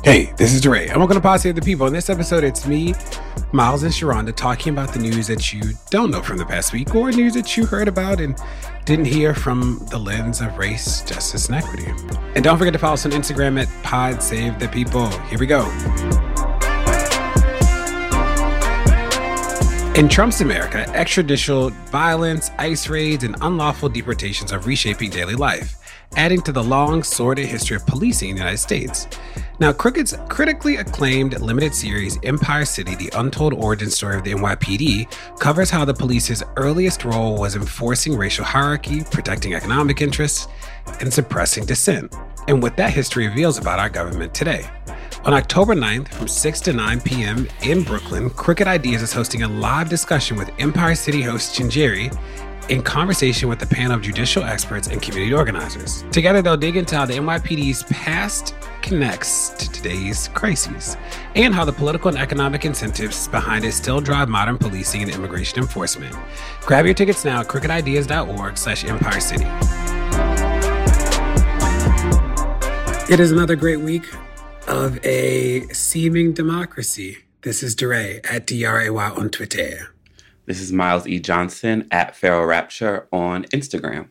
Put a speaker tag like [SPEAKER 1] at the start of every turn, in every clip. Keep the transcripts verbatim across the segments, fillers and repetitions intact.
[SPEAKER 1] Hey, this is DeRay. I'm welcome to Posse of the People. In this episode, it's me, Miles, and Sharonda talking about the news that you don't know from the past week or news that you heard about and didn't hear from the lens of race, justice, and equity. And don't forget to follow us on Instagram at Pod Save the People. Here we go. In Trump's America, extrajudicial violence, ICE raids, and unlawful deportations are reshaping daily life, adding to the long, sordid history of policing in the United States. Now, Crooked's critically acclaimed limited series, Empire City, The Untold Origin Story of the N Y P D, covers how the police's earliest role was enforcing racial hierarchy, protecting economic interests, and suppressing dissent, and what that history reveals about our government today. On October ninth, from six to nine p.m. in Brooklyn, Crooked Ideas is hosting a live discussion with Empire City host Chinjeri in conversation with a panel of judicial experts and community organizers. Together, they'll dig into how the N Y P D's past connects to today's crises and how the political and economic incentives behind it still drive modern policing and immigration enforcement. Grab your tickets now at crookedideas.org slash Empire City. It is another great week of a seeming democracy. This is DeRay at D R A Y on Twitter.
[SPEAKER 2] This is Miles E. Johnson at Pharaoh Rapture on Instagram.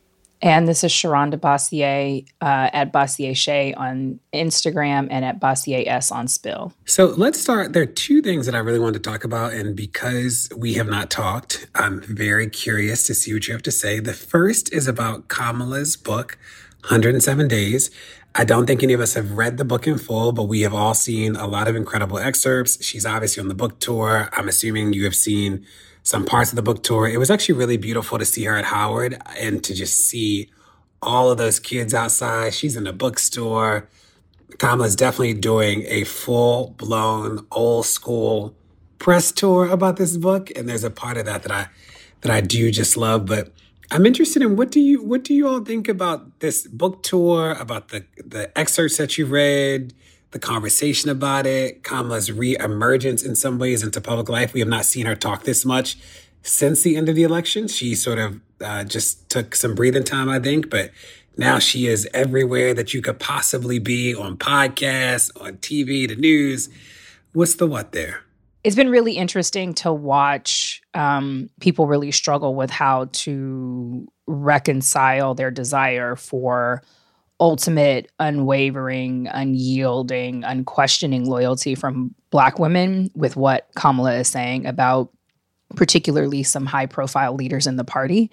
[SPEAKER 3] And this is Sharonda Bossier uh, at Bossier Shay on Instagram and at Bossier S on Spill.
[SPEAKER 1] So let's start. There are two things that I really wanted to talk about. And because we have not talked, I'm very curious to see what you have to say. The first is about Kamala's book, one hundred seven days. I don't think any of us have read the book in full, but we have all seen a lot of incredible excerpts. She's obviously on the book tour. I'm assuming you have seen some parts of the book tour. It was actually really beautiful to see her at Howard and to just see all of those kids outside. She's in the bookstore. Kamala's definitely doing a full-blown, old-school press tour about this book, and there's a part of that that I that I do just love. But I'm interested in what do you what do you all think about this book tour, about the the excerpts that you read, the conversation about it, Kamala's re-emergence in some ways into public life. We have not seen her talk this much since the end of the election. She sort of uh, just took some breathing time, I think, but now she is everywhere that you could possibly be, on podcasts, on T V, the news. What's the what there?
[SPEAKER 3] It's been really interesting to watch um, people really struggle with how to reconcile their desire for ultimate, unwavering, unyielding, unquestioning loyalty from Black women with what Kamala is saying about particularly some high-profile leaders in the party.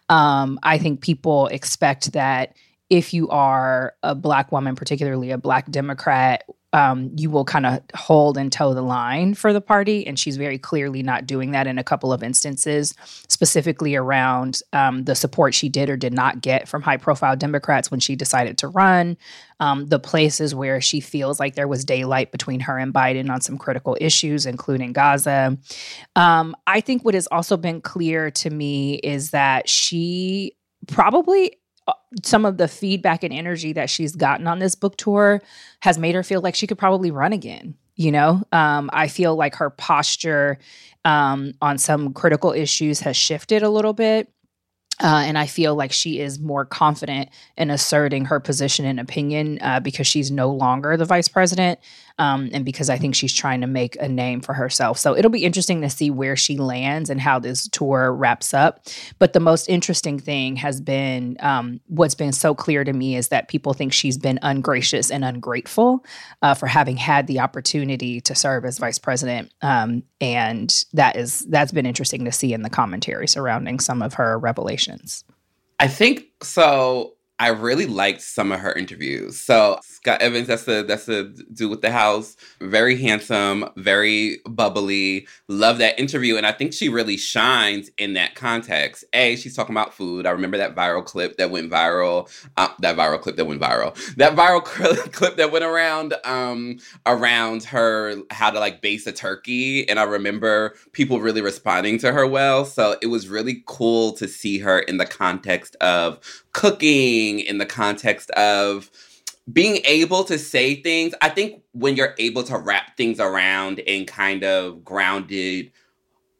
[SPEAKER 3] Um, I think people expect that if you are a Black woman, particularly a Black Democrat, Um, you will kind of hold and toe the line for the party. And she's very clearly not doing that in a couple of instances, specifically around um, the support she did or did not get from high-profile Democrats when she decided to run, um, the places where she feels like there was daylight between her and Biden on some critical issues, including Gaza. Um, I think what has also been clear to me is that she probably some of the feedback and energy that she's gotten on this book tour has made her feel like she could probably run again. You know, um, I feel like her posture um, on some critical issues has shifted a little bit. Uh, and I feel like she is more confident in asserting her position and opinion uh, because she's no longer the vice president um, and because I think she's trying to make a name for herself. So it'll be interesting to see where she lands and how this tour wraps up. But the most interesting thing has been um, what's been so clear to me is that people think she's been ungracious and ungrateful uh, for having had the opportunity to serve as vice president. Um, and that is that's been interesting to see in the commentary surrounding some of her revelations.
[SPEAKER 2] I think so. I really liked some of her interviews. So Scott Evans, that's the that's the dude with the house, very handsome, very bubbly. Love that interview, and I think she really shines in that context. A, she's talking about food. I remember that viral clip that went viral. Uh, that viral clip that went viral. That viral clip that went around um, around her how to like base a turkey, and I remember people really responding to her well. So it was really cool to see her in the context of cooking, in the context of being able to say things. I think when you're able to wrap things around in kind of grounded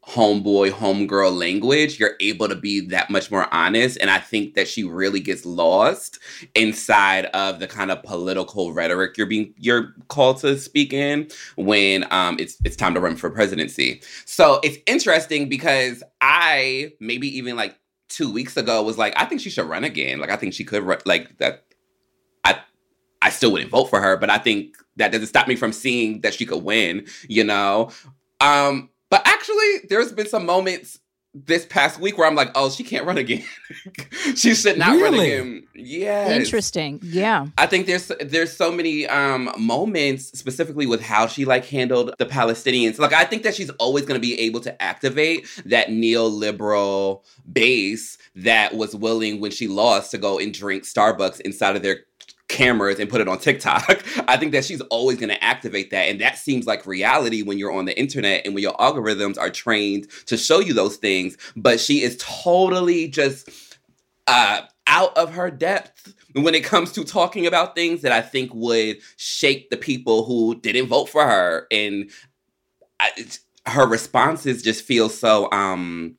[SPEAKER 2] homeboy, homegirl language, you're able to be that much more honest. And I think that she really gets lost inside of the kind of political rhetoric you're being you're called to speak in when um, it's it's time to run for presidency. So it's interesting because I maybe even like two weeks ago was like, I think she should run again. Like I think she could run, like that. I I still wouldn't vote for her, but I think that doesn't stop me from seeing that she could win. You know. Um, But actually, there's been some moments this past week where I'm like, oh, she can't run again. She should not
[SPEAKER 1] really?
[SPEAKER 2] run again. Yes.
[SPEAKER 3] Interesting. Yeah.
[SPEAKER 2] I think there's there's so many um, moments specifically with how she like handled the Palestinians. Like, I think that she's always going to be able to activate that neoliberal base that was willing when she lost to go and drink Starbucks inside of their cameras and put it on TikTok. I think that she's always going to activate that. And that seems like reality when you're on the internet and when your algorithms are trained to show you those things. But she is totally just uh, out of her depth when it comes to talking about things that I think would shake the people who didn't vote for her. And I, her responses just feel so um,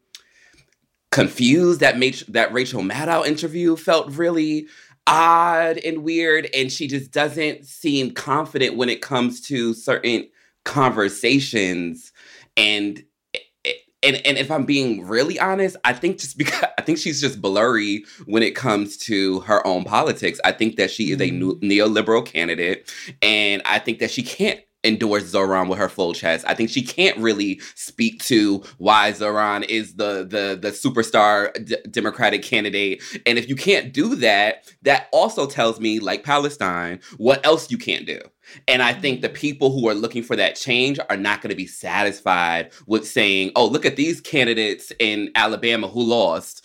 [SPEAKER 2] confused. That, made, that Rachel Maddow interview felt really odd and weird, and she just doesn't seem confident when it comes to certain conversations. And and and if I'm being really honest, I think just because I think she's just blurry when it comes to her own politics. I think that she is a new, neoliberal candidate, and I think that she can't endorse Zoran with her full chest. I think she can't really speak to why Zoran is the the the superstar d- Democratic candidate. And if you can't do that, that also tells me, like Palestine, what else you can't do. And I think the people who are looking for that change are not going to be satisfied with saying, oh, look at these candidates in Alabama who lost,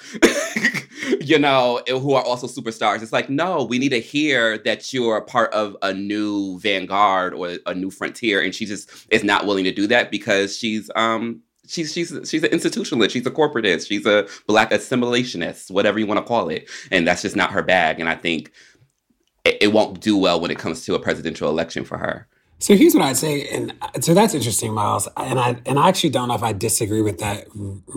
[SPEAKER 2] you know, who are also superstars. It's like, no, we need to hear that you're a part of a new vanguard or a new frontier. And she just is not willing to do that because she's, um, She's she's she's an institutionalist. She's a corporatist. She's a black assimilationist, whatever you want to call it. And that's just not her bag. And I think it, it won't do well when it comes to a presidential election for her.
[SPEAKER 1] So here's what I'd say, and so that's interesting, Miles. And I and I actually don't know if I disagree with that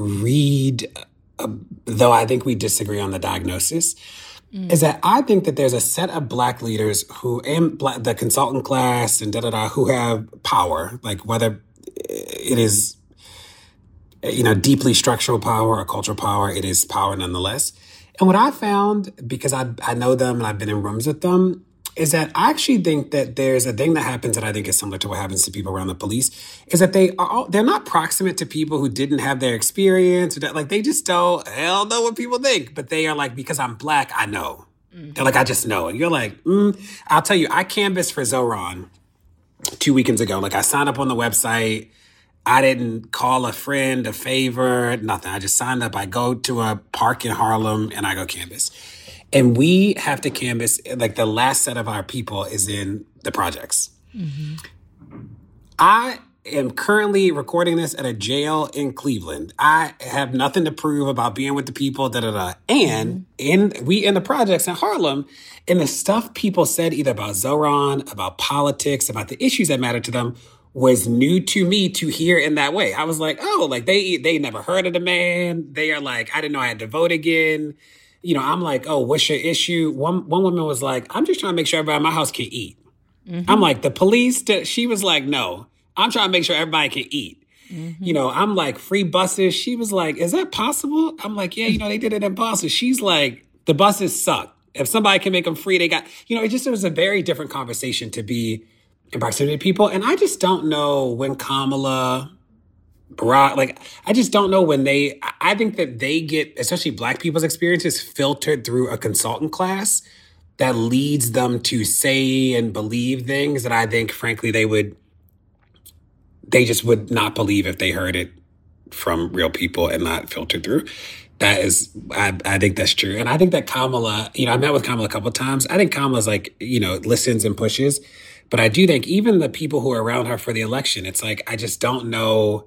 [SPEAKER 1] read, uh, though I think we disagree on the diagnosis. Mm. Is that I think that there's a set of black leaders who, and black, the consultant class and da da da, who have power, like whether it is, you know, deeply structural power or cultural power, it is power nonetheless. And what I found, because I I know them and I've been in rooms with them, is that I actually think that there's a thing that happens that I think is similar to what happens to people around the police, is that they are they're not proximate to people who didn't have their experience. Or that, like, they just don't hell know what people think. But they are like, because I'm black, I know. Mm-hmm. They're like, I just know. And you're like, mm. I'll tell you, I canvassed for Zoran two weekends ago. Like, I signed up on the website. I didn't call a friend, a favor, nothing. I just signed up. I go to a park in Harlem and I go canvass. And we have to canvass, like the last set of our people is in the projects. Mm-hmm. I am currently recording this at a jail in Cleveland. I have nothing to prove about being with the people, da da da. And in we in the projects in Harlem, and the stuff people said either about Zoran, about politics, about the issues that matter to them, was new to me to hear in that way. I was like, oh, like they they never heard of the man. They are like, I didn't know I had to vote again. You know, I'm like, oh, what's your issue? One one woman was like, I'm just trying to make sure everybody in my house can eat. Mm-hmm. I'm like, the police, she was like, no, I'm trying to make sure everybody can eat. Mm-hmm. You know, I'm like, free buses. She was like, is that possible? I'm like, yeah, you know, they did it in Boston. She's like, the buses suck. If somebody can make them free, they got, you know, it just it was a very different conversation to be in proximity to people. And I just don't know when Kamala, Barack, like, I just don't know when they, I think that they get, especially black people's experiences, filtered through a consultant class that leads them to say and believe things that I think, frankly, they would, they just would not believe if they heard it from real people and not filtered through. That is, I, I think that's true. And I think that Kamala, you know, I met with Kamala a couple of times. I think Kamala's like, you know, listens and pushes. But I do think even the people who are around her for the election, it's like, I just don't know.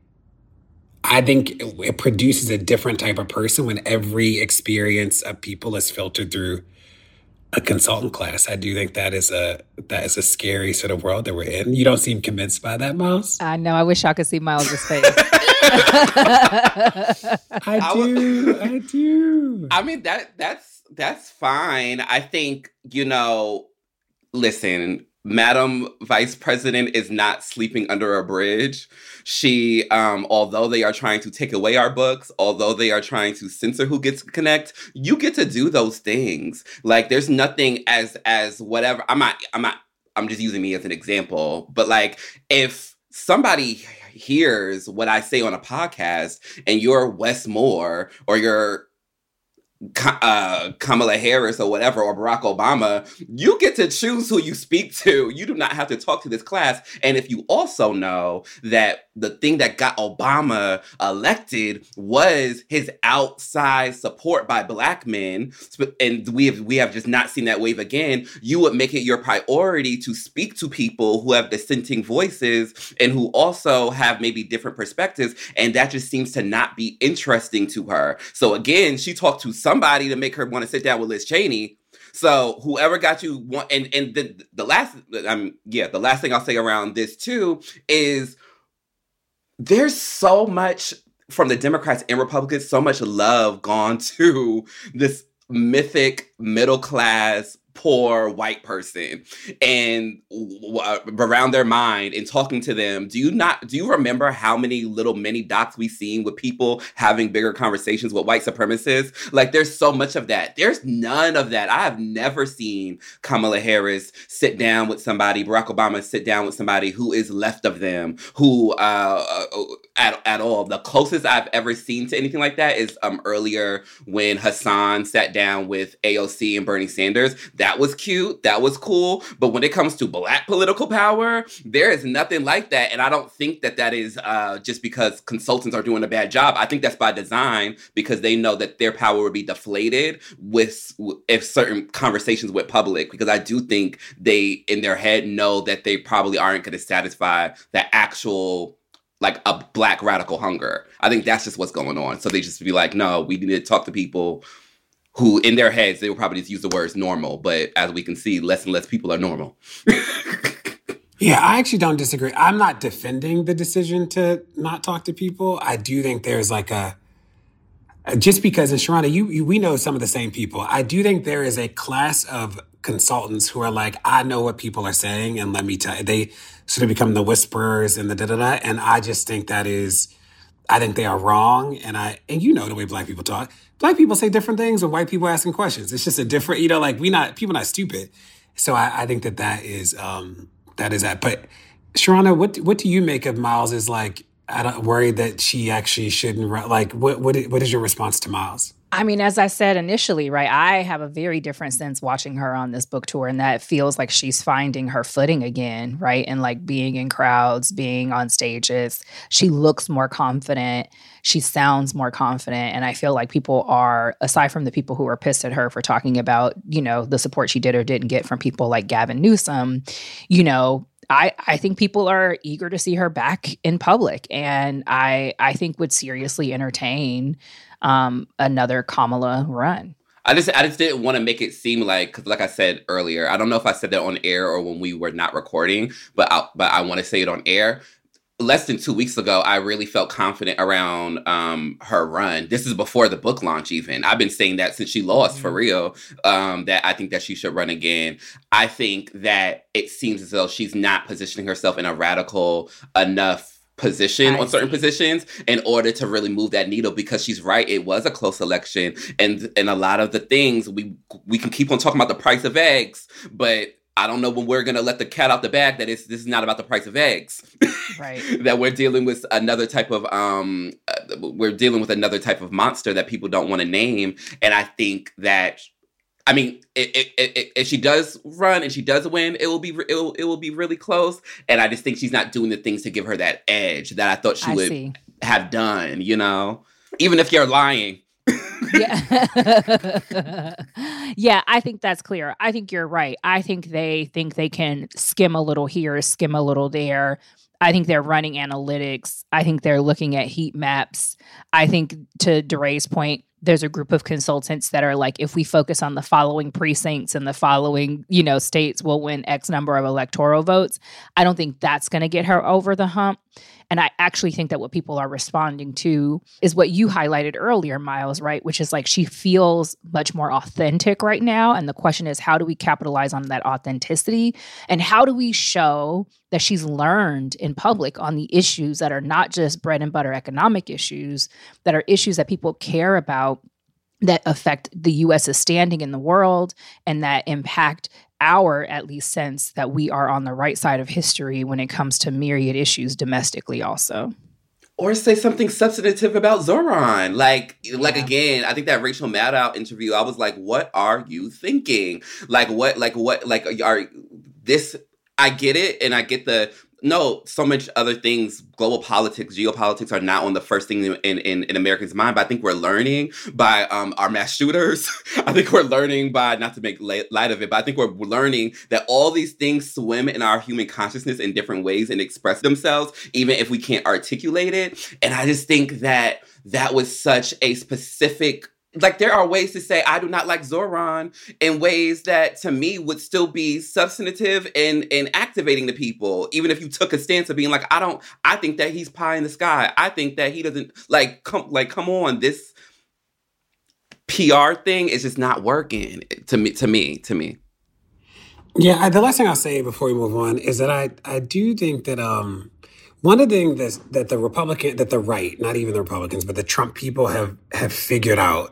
[SPEAKER 1] I think it, it produces a different type of person when every experience of people is filtered through a consultant class. I do think that is a that is a scary sort of world that we're in. You don't seem convinced by that, Miles.
[SPEAKER 3] I know. I wish I could see Miles's face.
[SPEAKER 1] I do. I do.
[SPEAKER 2] I mean, that that's that's fine. I think, you know, listen, Madam Vice President is not sleeping under a bridge. She, um, although they are trying to take away our books, although they are trying to censor who gets to connect, you get to do those things. Like, there's nothing as as whatever. I'm not. I'm not. I'm just using me as an example. But like, if somebody hears what I say on a podcast, and you're Wes Moore or you're Uh, Kamala Harris or whatever, or Barack Obama, you get to choose who you speak to. You do not have to talk to this class. And if you also know that the thing that got Obama elected was his outside support by Black men, and we have we have just not seen that wave again, you would make it your priority to speak to people who have dissenting voices and who also have maybe different perspectives. And that just seems to not be interesting to her. So again, she talked to somebody to make her want to sit down with Liz Cheney. So whoever got you one, and and the the last, um, yeah, the last thing I'll say around this too is there's so much from the Democrats and Republicans, so much love gone to this mythic middle class poor white person, and uh, around their mind and talking to them. Do you not, do you remember how many little mini docs we've seen with people having bigger conversations with white supremacists? Like, there's so much of that. There's none of that. I have never seen Kamala Harris sit down with somebody, Barack Obama sit down with somebody who is left of them, who uh, at, at all. The closest I've ever seen to anything like that is um earlier when Hassan sat down with A O C and Bernie Sanders. That was cute. That was cool. But when it comes to Black political power, there is nothing like that. And I don't think that that is uh, just because consultants are doing a bad job. I think that's by design, because they know that their power would be deflated with if certain conversations went public. Because I do think they, in their head, know that they probably aren't going to satisfy the actual, like, a Black radical hunger. I think that's just what's going on. So they just be like, no, we need to talk to people who, in their heads, they will probably just use the words normal. But as we can see, less and less people are normal.
[SPEAKER 1] Yeah, I actually don't disagree. I'm not defending the decision to not talk to people. I do think there's like a, just because, in Sharana, you, you we know some of the same people. I do think there is a class of consultants who are like, I know what people are saying, and let me tell you, they sort of become the whisperers and the da-da-da. And I just think that is, I think they are wrong. And I, and you know the way Black people talk. Black people say different things when white people are asking questions. It's just a different, you know, like we not, people not stupid. So I, I think that that is, um, that is that. But Sharana, what, what do you make of Miles is like, I don't worry that she actually shouldn't, like, what, what, what is your response to Miles?
[SPEAKER 3] I mean, as I said initially, right, I have a very different sense watching her on this book tour, and that feels like she's finding her footing again, right? And like being in crowds, being on stages. She looks more confident. She sounds more confident. And I feel like people are, aside from the people who are pissed at her for talking about, you know, the support she did or didn't get from people like Gavin Newsom, you know, I, I think people are eager to see her back in public, and I I think would seriously entertain um, another Kamala run.
[SPEAKER 2] I just I just didn't want to make it seem like, because like I said earlier, I don't know if I said that on air or when we were not recording, but I, but I want to say it on air. Less than two weeks ago, I really felt confident around um, her run. This is before the book launch even. I've been saying that since she lost, mm-hmm. for real, um, that I think that she should run again. I think that it seems as though she's not positioning herself in a radical enough position I on certain see. positions in order to really move that needle, because she's right. It was a close election. And, and a lot of the things, we we can keep on talking about the price of eggs, but I don't know when we're going to let the cat out the bag that it's, this is not about the price of eggs.
[SPEAKER 3] Right.
[SPEAKER 2] That we're dealing with another type of, um, uh, we're dealing with another type of monster that people don't want to name. And I think that, I mean, it, it, it, if she does run and she does win, it will be, it will, it will be really close. And I just think she's not doing the things to give her that edge that I thought she I would see. have done, you know, even if you're lying.
[SPEAKER 3] Yeah. Yeah, I think that's clear. I think you're right. I think they think they can skim a little here, skim a little there. I think they're running analytics. I think they're looking at heat maps. I think, to DeRay's point, there's a group of consultants that are like, if we focus on the following precincts and the following, you know, states, will win X number of electoral votes. I don't think that's going to get her over the hump. And I actually think that what people are responding to is what you highlighted earlier, Miles, right? Which is like, she feels much more authentic right now. And the question is, how do we capitalize on that authenticity? And how do we show that she's learned in public on the issues that are not just bread and butter economic issues, that are issues that people care about, that affect the U.S.'s standing in the world, and that impact our, at least, sense that we are on the right side of history when it comes to myriad issues domestically also.
[SPEAKER 2] Or say something substantive about Zoran. Like, yeah. like again, I think that Rachel Maddow interview, I was like, what are you thinking? Like, what, like, what, like, are this, I get it, and I get the, no, so much other things, global politics, geopolitics are not on the first thing in, in, in Americans' mind, but I think we're learning by um, our mass shooters. I think we're learning by, not to make light of it, but I think we're learning that all these things swim in our human consciousness in different ways and express themselves, even if we can't articulate it. And I just think that that was such a specific, like, there are ways to say, I do not like Zoran in ways that, to me, would still be substantive and, and activating the people. Even if you took a stance of being like, I don't, I think that he's pie in the sky. I think that he doesn't, like, come, like, come on, this P R thing is just not working to me, to me, to me.
[SPEAKER 1] Yeah, I, the last thing I'll say before we move on is that I, I do think that, um, one of the things that, that the Republican, that the right, not even the Republicans, but the Trump people have, have figured out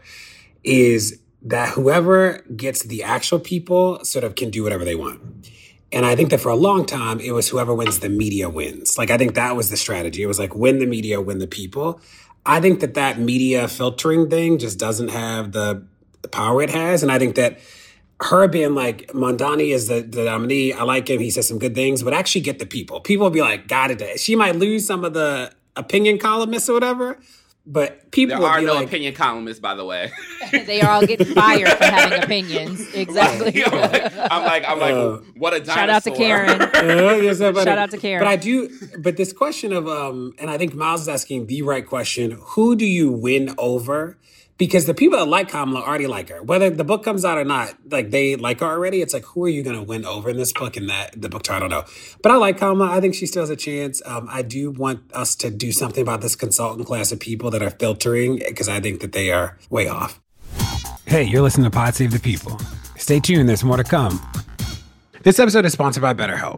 [SPEAKER 1] is that whoever gets the actual people sort of can do whatever they want. And I think that for a long time, it was whoever wins the media wins. Like, I think that was the strategy. It was like, win the media, win the people. I think that that media filtering thing just doesn't have the, the power it has. And I think that her being like, Mondani is the, the nominee, I like him, he says some good things, but actually get the people. People will be like, got it. She might lose some of the opinion columnists or whatever, but people
[SPEAKER 2] There are
[SPEAKER 1] be
[SPEAKER 2] no
[SPEAKER 1] like,
[SPEAKER 2] opinion columnists, by the way.
[SPEAKER 3] They are all getting fired for having opinions. Exactly.
[SPEAKER 2] I'm like, I'm like, I'm like uh, what a dinosaur.
[SPEAKER 3] Shout out to Karen.
[SPEAKER 1] uh, yes, but,
[SPEAKER 3] Shout out to Karen.
[SPEAKER 1] But I do, but this question of, um, and I think Miles is asking the right question, who do you win over? Because the people that like Kamala already like her. Whether the book comes out or not, like, they like her already. It's like, who are you going to win over in this book and that the book tour? I don't know. But I like Kamala. I think she still has a chance. Um, I do want us to do something about this consultant class of people that are filtering, because I think that they are way off. Hey, you're listening to Pod Save the People. Stay tuned. There's more to come. This episode is sponsored by BetterHelp.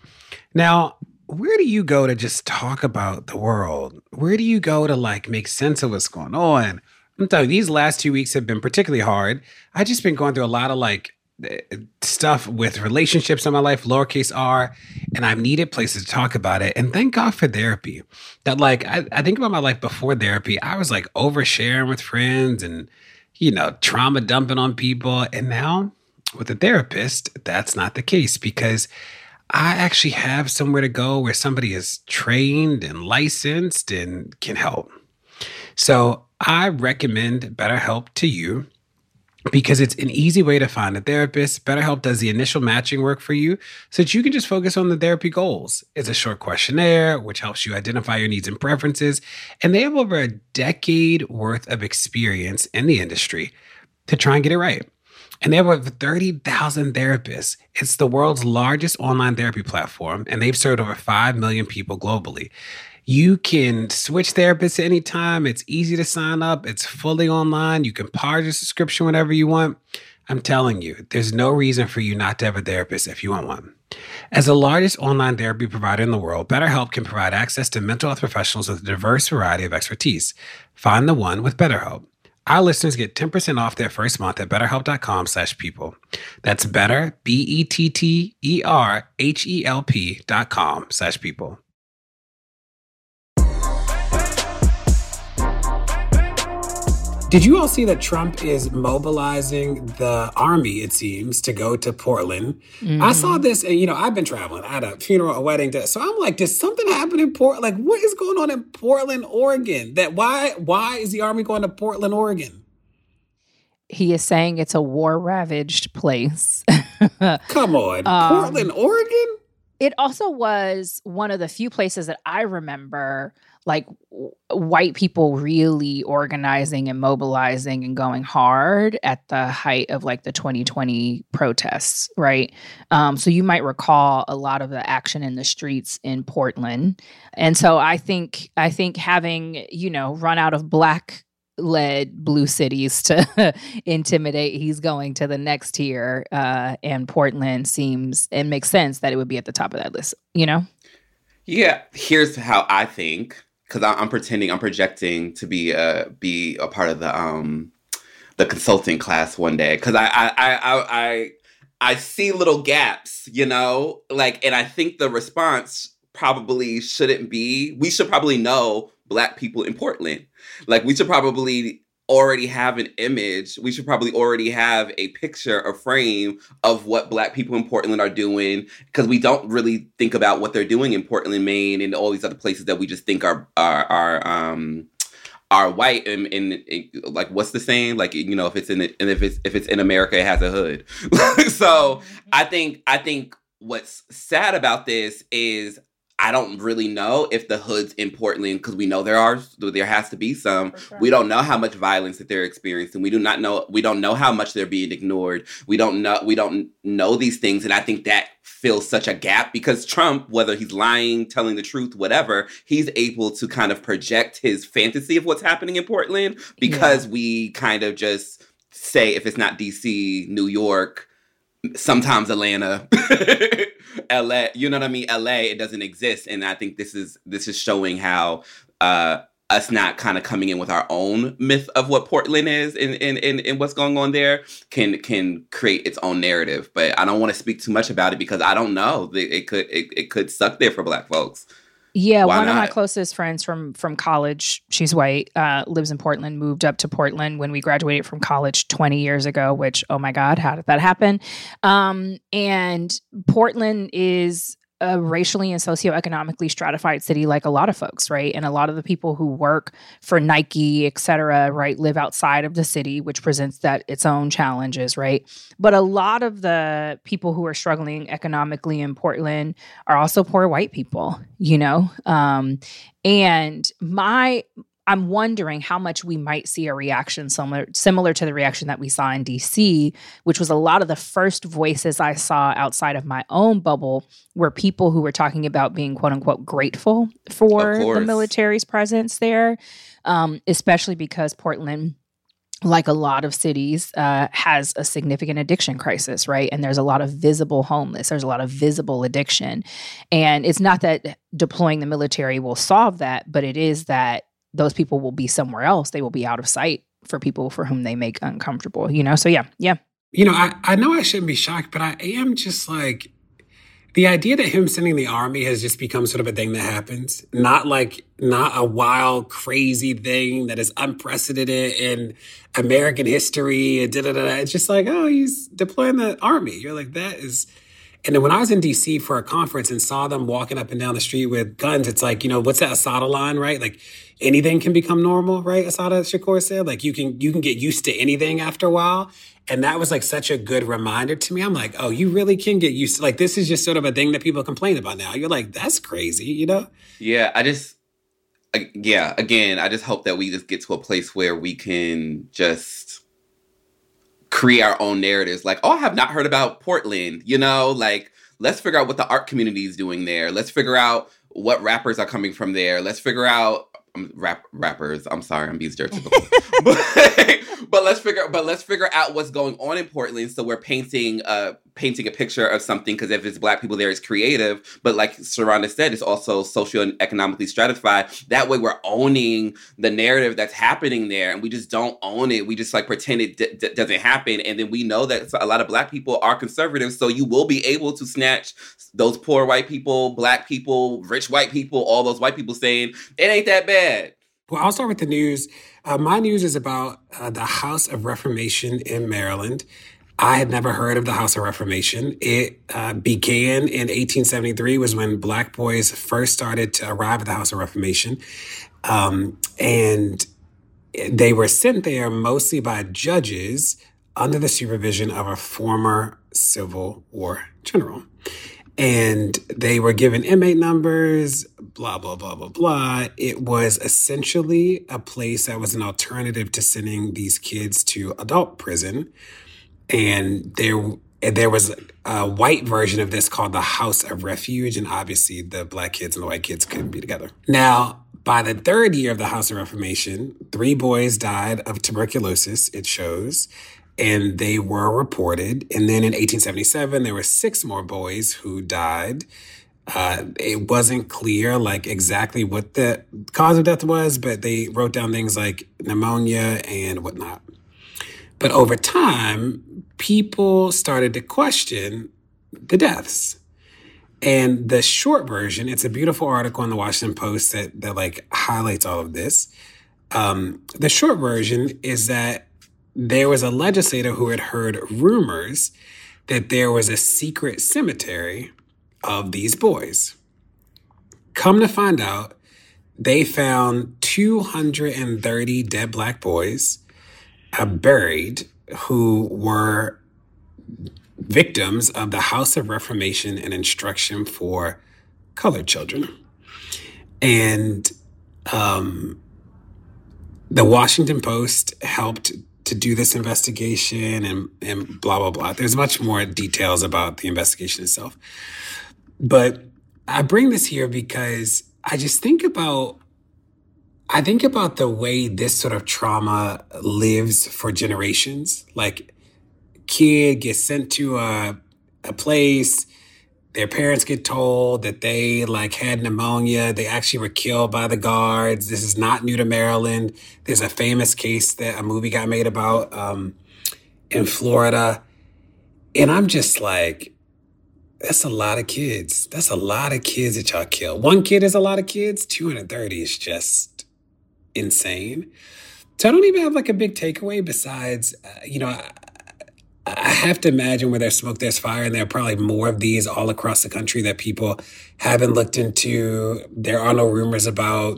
[SPEAKER 1] Now, where do you go to just talk about the world? Where do you go to, like, make sense of what's going on? I'm telling you, these last two weeks have been particularly hard. I've just been going through a lot of, like, stuff with relationships in my life, lowercase r, and I've needed places to talk about it. And thank God for therapy. That, like, I, I think about my life before therapy. I was, like, oversharing with friends and, you know, trauma dumping on people. And now with a therapist, that's not the case, because I actually have somewhere to go where somebody is trained and licensed and can help. So I recommend BetterHelp to you because it's an easy way to find a therapist. BetterHelp does the initial matching work for you so that you can just focus on the therapy goals. It's a short questionnaire, which helps you identify your needs and preferences. And they have over a decade worth of experience in the industry to try and get it right. And they have over thirty thousand therapists. It's the world's largest online therapy platform, and they've served over five million people globally. You can switch therapists at any time. It's easy to sign up. It's fully online. You can pause your subscription whenever you want. I'm telling you, there's no reason for you not to have a therapist if you want one. As the largest online therapy provider in the world, BetterHelp can provide access to mental health professionals with a diverse variety of expertise. Find the one with BetterHelp. Our listeners get ten percent off their first month at betterhelp.com slash people. That's better, B E T T E R H E L P dot com slash people. Did you all see that Trump is mobilizing the army, it seems, to go to Portland? Mm-hmm. I saw this, and, you know, I've been traveling. I had a funeral, a wedding. So I'm like, did something happen in Portland? Like, what is going on in Portland, Oregon? That why, why is the army going to Portland, Oregon?
[SPEAKER 3] He is saying it's a war-ravaged place.
[SPEAKER 1] Come on, um, Portland, Oregon?
[SPEAKER 3] It also was one of the few places that I remember, like w- white people really organizing and mobilizing and going hard at the height of like the twenty twenty protests, right? Um, so you might recall a lot of the action in the streets in Portland. And so I think I think having, you know, run out of black led blue cities to intimidate, he's going to the next tier, uh, and Portland seems, it makes sense that it would be at the top of that list, you know?
[SPEAKER 2] Yeah, here's how I think, because I'm pretending, I'm projecting to be a be a part of the um the consulting class one day, because I I, I I I I see little gaps, you know, like, and I think the response probably shouldn't be, we should probably know Black people in Portland. Like, we should probably already have an image. We should probably already have a picture, a frame of what Black people in Portland are doing, because we don't really think about what they're doing in Portland, Maine, and all these other places that we just think are are are um are white. And, and, and like, what's the saying? Like, you know, if it's in it, and if it's if it's in America, it has a hood. So I think I think what's sad about this is, I don't really know if the hood's in Portland, because we know there are, there has to be some. Sure. We don't know how much violence that they're experiencing. We do not know. We don't know how much they're being ignored. We don't know. We don't know these things, and I think that fills such a gap, because Trump, whether he's lying, telling the truth, whatever, he's able to kind of project his fantasy of what's happening in Portland, because yeah. we kind of just say, if it's not D C, New York, sometimes Atlanta, L A, you know what I mean? L A, it doesn't exist. And I think this is this is showing how uh, us not kind of coming in with our own myth of what Portland is and, and, and, and what's going on there can can create its own narrative. But I don't want to speak too much about it, because I don't know. It, it could it, it could suck there for Black folks.
[SPEAKER 3] Yeah,
[SPEAKER 2] Why
[SPEAKER 3] one
[SPEAKER 2] not?
[SPEAKER 3] of my closest friends from from college, she's white, uh, lives in Portland, moved up to Portland when we graduated from college twenty years ago, which, oh my God, how did that happen? Um, and Portland is a racially and socioeconomically stratified city, like a lot of folks, right? And a lot of the people who work for Nike, et cetera, right, live outside of the city, which presents that its own challenges, right? But a lot of the people who are struggling economically in Portland are also poor white people, you know? Um, and my... I'm wondering how much we might see a reaction similar similar to the reaction that we saw in D C, which was a lot of the first voices I saw outside of my own bubble were people who were talking about being, quote unquote, grateful for the military's presence there, um, especially because Portland, like a lot of cities, uh, has a significant addiction crisis, right? And there's a lot of visible homeless. There's a lot of visible addiction. And it's not that deploying the military will solve that, but it is that those people will be somewhere else. They will be out of sight for people for whom they make uncomfortable, you know? So yeah, yeah.
[SPEAKER 1] You know, I, I know I shouldn't be shocked, but I am just like, the idea that him sending the army has just become sort of a thing that happens. Not like, not a wild, crazy thing that is unprecedented in American history. And da, da, da. It's just like, oh, he's deploying the army. You're like, that is... And then when I was in D C for a conference and saw them walking up and down the street with guns, it's like, you know, what's that Assata line, right? Like, anything can become normal, right? Assata Shakur said, like, you can you can get used to anything after a while. And that was like such a good reminder to me. I'm like, oh, you really can get used to, like, this is just sort of a thing that people complain about now. You're like, that's crazy, you know?
[SPEAKER 2] Yeah, I just, I, yeah, again, I just hope that we just get to a place where we can just create our own narratives. Like, oh, I have not heard about Portland, you know, like, let's figure out what the art community is doing there. Let's figure out what rappers are coming from there. Let's figure out um, rap rappers. I'm sorry, I'm being stereotypical. but, but let's figure but let's figure out what's going on in Portland. So we're painting uh painting a picture of something, because if it's Black people there, it's creative. But like Sharonda said, it's also socio-economically stratified. That way we're owning the narrative that's happening there, and we just don't own it. We just like pretend it d- d- doesn't happen. And then we know that a lot of Black people are conservative. So you will be able to snatch those poor white people, Black people, rich white people, all those white people saying, it ain't that bad.
[SPEAKER 1] Well, I'll start with the news. Uh, my news is about uh, the House of Reformation in Maryland. I had never heard of the House of Reformation. It uh, began in eighteen seventy-three, was when Black boys first started to arrive at the House of Reformation. Um, and they were sent there mostly by judges under the supervision of a former Civil War general. And they were given inmate numbers, blah, blah, blah, blah, blah. It was essentially a place that was an alternative to sending these kids to adult prison. And there, there was a white version of this called the House of Refuge. And obviously the black kids and the white kids couldn't be together. Now, by the third year of the House of Reformation, three boys died of tuberculosis, it shows. And they were reported. And then in eighteen seventy-seven, there were six more boys who died. Uh, it wasn't clear, like, exactly what the cause of death was, but they wrote down things like pneumonia and whatnot. But over time, people started to question the deaths. And the short version, it's a beautiful article in the Washington Post that, that like, highlights all of this. Um, the short version is that there was a legislator who had heard rumors that there was a secret cemetery of these boys. Come to find out, they found two hundred thirty dead black boys uh, buried who were victims of the House of Reformation and Instruction for Colored Children. And um, the Washington Post helped to do this investigation and, and blah, blah, blah. There's much more details about the investigation itself. But I bring this here because I just think about, I think about the way this sort of trauma lives for generations. Like, kid gets sent to a, a place, their parents get told that they like had pneumonia. They actually were killed by the guards. This is not new to Maryland. There's a famous case that a movie got made about um, in Florida. And I'm just like, that's a lot of kids. That's a lot of kids that y'all kill. One kid is a lot of kids. two hundred thirty is just insane. So I don't even have like a big takeaway besides, uh, you know, I, I have to imagine where there's smoke, there's fire, and there are probably more of these all across the country that people haven't looked into. There are no rumors about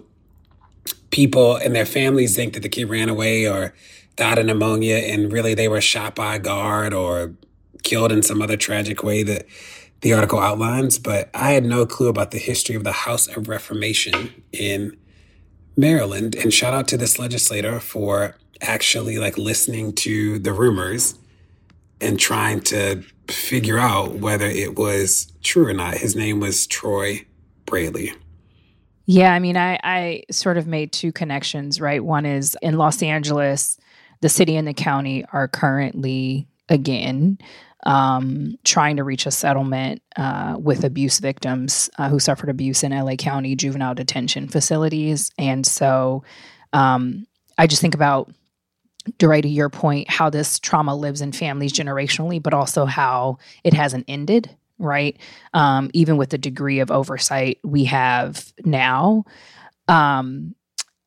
[SPEAKER 1] people and their families think that the kid ran away or died of pneumonia, and really they were shot by a guard or killed in some other tragic way that the article outlines. But I had no clue about the history of the House of Reformation in Maryland. And shout out to this legislator for actually like listening to the rumors and trying to figure out whether it was true or not. His name was Troy Braley.
[SPEAKER 3] Yeah, I mean, I, I sort of made two connections, right? One is in Los Angeles, the city and the county are currently, again, um, trying to reach a settlement uh, with abuse victims uh, who suffered abuse in L A County juvenile detention facilities. And so um, I just think about, right to your point, how this trauma lives in families generationally, but also how it hasn't ended, right? Um, even with the degree of oversight we have now. Um,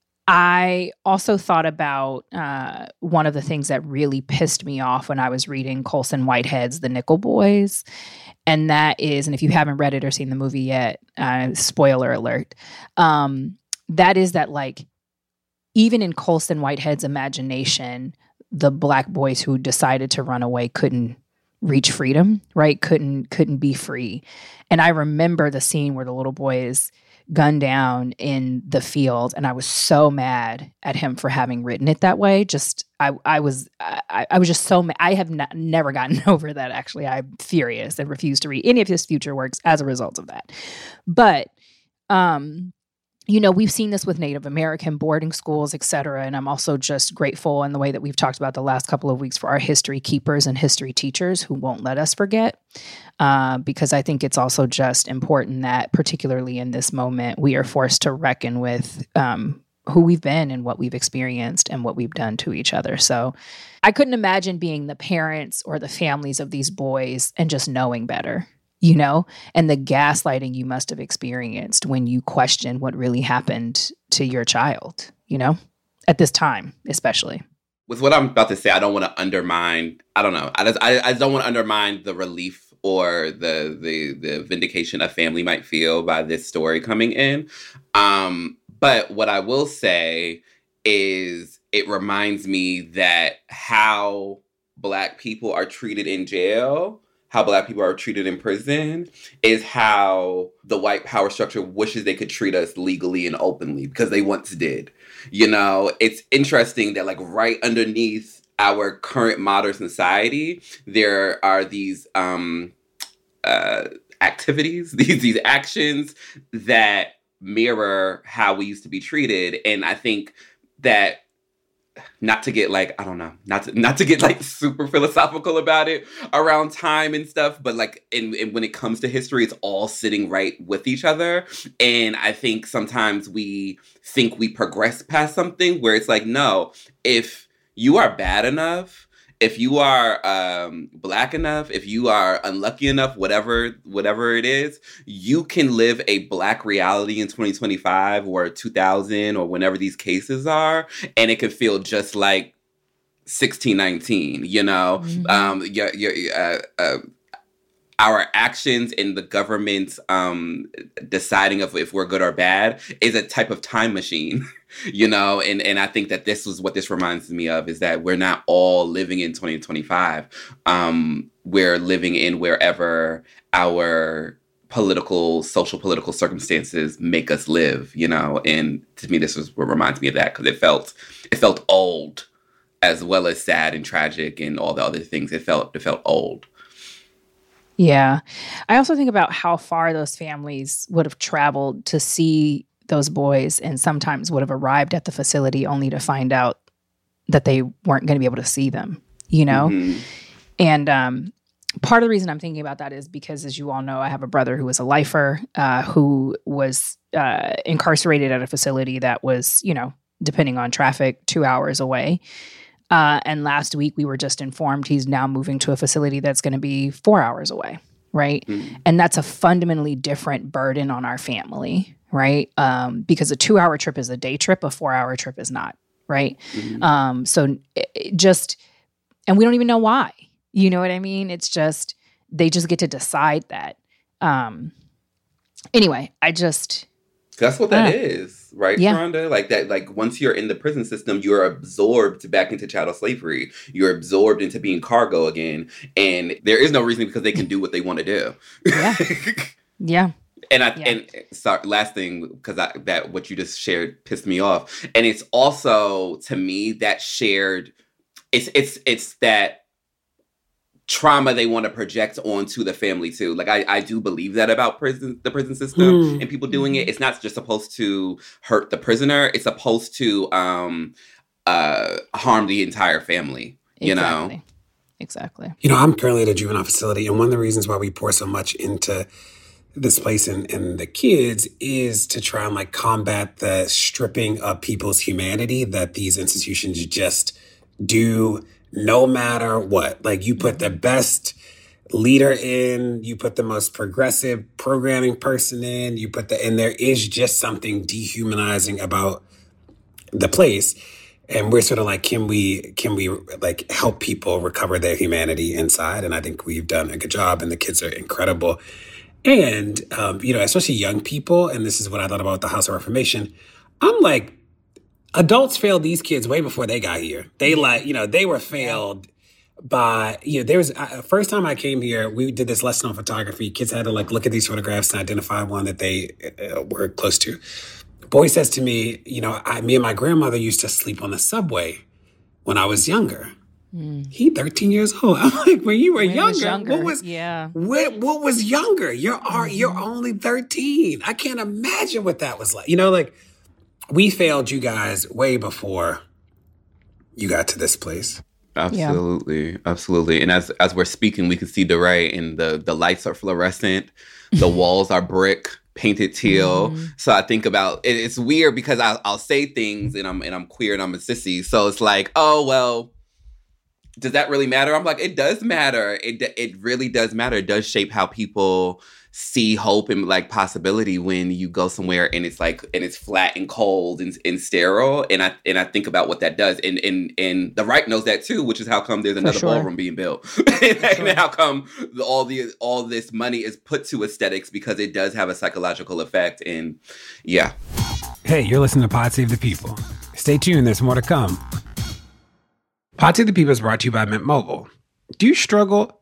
[SPEAKER 3] I also thought about uh, one of the things that really pissed me off when I was reading Colson Whitehead's The Nickel Boys. And that is, and if you haven't read it or seen the movie yet, uh, spoiler alert, um, that is that like, even in Colson Whitehead's imagination, the black boys who decided to run away couldn't reach freedom, right? Couldn't couldn't be free. And I remember the scene where the little boy is gunned down in the field, and I was so mad at him for having written it that way. Just I I was I, I was just so mad. I have not, never gotten over that. Actually, I'm furious and refuse to read any of his future works as a result of that. But um. You know, we've seen this with Native American boarding schools, et cetera. And I'm also just grateful in the way that we've talked about the last couple of weeks for our history keepers and history teachers who won't let us forget. Uh, because I think it's also just important that, particularly in this moment, we are forced to reckon with um, who we've been and what we've experienced and what we've done to each other. So I couldn't imagine being the parents or the families of these boys and just knowing better. You know, and the gaslighting you must have experienced when you question what really happened to your child, you know, at this time, especially.
[SPEAKER 2] With what I'm about to say, I don't want to undermine, I don't know, I just, I, I don't want to undermine the relief or the, the the vindication a family might feel by this story coming in. Um, but what I will say is it reminds me that how Black people are treated in jail how Black people are treated in prison is how the white power structure wishes they could treat us legally and openly, because they once did. You know, it's interesting that, like, right underneath our current modern society, there are these um, uh, activities, these these actions that mirror how we used to be treated. And I think that, not to get like, I don't know, not to, not to get like super philosophical about it around time and stuff, but like in, in when it comes to history, it's all sitting right with each other. And I think sometimes we think we progress past something where it's like, no, if you are bad enough, if you are um, Black enough, if you are unlucky enough, whatever whatever it is, you can live a Black reality in twenty twenty-five or two thousand or whenever these cases are, and it could feel just like sixteen nineteen, you know? Mm-hmm. Um, your, your, uh, uh, our actions in the government um, deciding of if we're good or bad is a type of time machine. You know, and, and I think that this is what this reminds me of, is that we're not all living in twenty twenty-five. Um, we're living in wherever our political, social political circumstances make us live, you know, and to me, this is what reminds me of that, because it felt, it felt old, as well as sad and tragic and all the other things. It felt, it felt old.
[SPEAKER 3] Yeah. I also think about how far those families would have traveled to see those boys, and sometimes would have arrived at the facility only to find out that they weren't going to be able to see them, you know? Mm-hmm. And um, part of the reason I'm thinking about that is because, as you all know, I have a brother who was a lifer, uh, who was uh, incarcerated at a facility that was, you know, depending on traffic, two hours away. Uh, and last week we were just informed he's now moving to a facility that's going to be four hours away, right? Mm-hmm. And that's a fundamentally different burden on our family, right? Um, because a two-hour trip is a day trip, a four-hour trip is not, right? Mm-hmm. Um, so it, it just, and we don't even know why. You know what I mean? It's just, they just get to decide that. Um, anyway, I just...
[SPEAKER 2] That's what that uh, is, right, yeah. Sharonda? Like that, like once you're in the prison system, you're absorbed back into chattel slavery. You're absorbed into being cargo again. And there is no reason, because they can do what they want to do.
[SPEAKER 3] Yeah. Yeah.
[SPEAKER 2] And I
[SPEAKER 3] yeah.
[SPEAKER 2] and sorry, last thing, because I that what you just shared pissed me off. And it's also, to me, that shared, it's it's it's that trauma they want to project onto the family too. Like I, I do believe that about prison, the prison system mm. and people doing it. It's not just supposed to hurt the prisoner. It's supposed to um, uh, harm the entire family, you
[SPEAKER 3] exactly.
[SPEAKER 2] know?
[SPEAKER 3] Exactly.
[SPEAKER 1] You know, I'm currently at a juvenile facility, and one of the reasons why we pour so much into this place and, and the kids is to try and like combat the stripping of people's humanity that these institutions just do. No matter what, like you put the best leader in, you put the most progressive programming person in, you put the, and there is just something dehumanizing about the place. And we're sort of like, can we, can we like help people recover their humanity inside? And I think we've done a good job, and the kids are incredible. And, um, you know, especially young people, and this is what I thought about the House of Reformation. I'm like, adults failed these kids way before they got here. They like, you know, they were failed by, you know, there was, uh, first time I came here, we did this lesson on photography. Kids had to like look at these photographs and identify one that they uh, were close to. Boy says to me, you know, I, me and my grandmother used to sleep on the subway when I was younger. Mm. He thirteen years old. I'm like, when you were when younger, younger, what was,
[SPEAKER 3] yeah.
[SPEAKER 1] what, what was younger? You're, mm-hmm. you're only thirteen. I can't imagine what that was like. You know, like, we failed you guys way before you got to this place.
[SPEAKER 2] Absolutely. Yeah. Absolutely. And as as we're speaking, we can see the right, and the, the lights are fluorescent. The walls are brick, painted teal. Mm-hmm. So I think about it, it's weird because I, I'll say things and I'm and I'm queer and I'm a sissy. So it's like, oh, well, does that really matter? I'm like, it does matter. It it really does matter. It does shape how people see hope and like possibility when you go somewhere and it's like, and it's flat and cold and, and sterile. And I and I think about what that does. And and and the right knows that too, which is how come there's another sure. ballroom being built. and, sure. and how come all the all this money is put to aesthetics, because it does have a psychological effect. And yeah.
[SPEAKER 1] Hey, you're listening to Pod Save the People. Stay tuned, there's more to come. Pod Save the People is brought to you by Mint Mobile. Do you struggle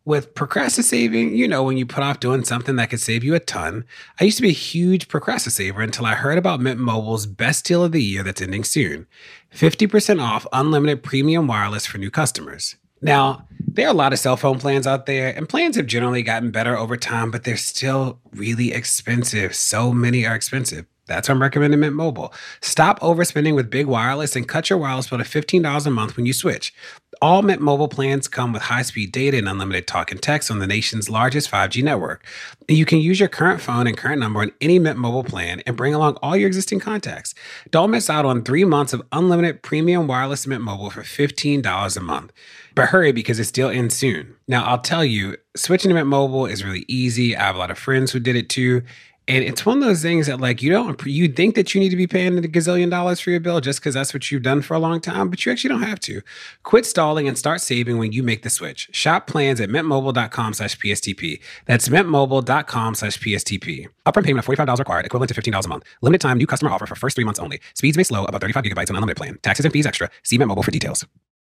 [SPEAKER 1] With procrastinating, you know, when you put off doing something that could save you a ton, I used to be a huge procrastinator until I heard about Mint Mobile's best deal of the year that's ending soon. fifty percent off unlimited premium wireless for new customers. Now, there are a lot of cell phone plans out there, and plans have generally gotten better over time, but they're still really expensive. So many are expensive. That's why I'm recommending Mint Mobile. Stop overspending with big wireless and cut your wireless bill to fifteen dollars a month when you switch. All Mint Mobile plans come with high-speed data and unlimited talk and text on the nation's largest five G network. And you can use your current phone and current number on any Mint Mobile plan and bring along all your existing contacts. Don't miss out on three months of unlimited premium wireless Mint Mobile for fifteen dollars a month. But hurry, because it still ends soon. Now, I'll tell you, switching to Mint Mobile is really easy. I have a lot of friends who did it too. And it's one of those things that, like, you don't, you think that you need to be paying a gazillion dollars for your bill just because that's what you've done for a long time, but you actually don't have to. Quit stalling and start saving when you make the switch. Shop plans at mintmobile.com slash PSTP. That's mintmobile.com slash PSTP. Upfront payment of forty-five dollars required, equivalent to fifteen dollars a month. Limited time new customer offer for first three months only. Speeds may slow, about thirty-five gigabytes on unlimited plan. Taxes and fees extra. See Mint Mobile for details.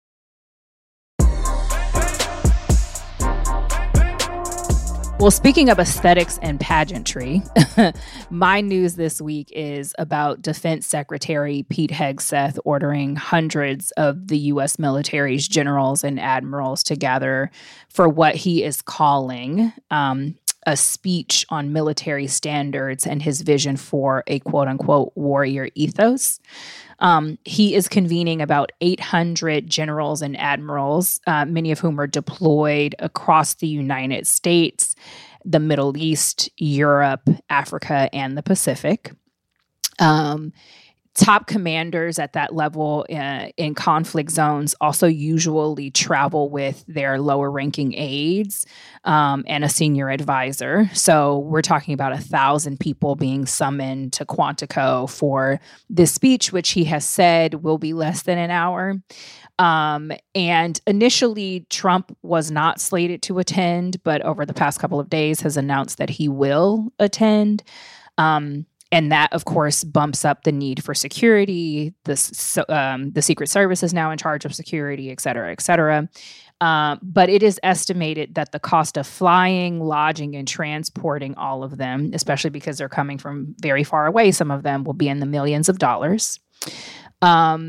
[SPEAKER 3] Well, speaking of aesthetics and pageantry, my news this week is about Defense Secretary Pete Hegseth ordering hundreds of the U S military's generals and admirals to gather for what he is calling um, a speech on military standards and his vision for a quote-unquote warrior ethos. Um, he is convening about eight hundred generals and admirals, uh, many of whom are deployed across the United States, the Middle East, Europe, Africa, and the Pacific. Um, top commanders at that level uh, in conflict zones also usually travel with their lower-ranking aides um, and a senior advisor. So we're talking about a thousand people being summoned to Quantico for this speech, which he has said will be less than an hour. Um, and initially, Trump was not slated to attend, but over the past couple of days has announced that he will attend. Um, And that, of course, bumps up the need for security. The, so, um, the Secret Service is now in charge of security, et cetera, et cetera. Uh, but it is estimated that the cost of flying, lodging, and transporting all of them, especially because they're coming from very far away, some of them will be in the millions of dollars. Um,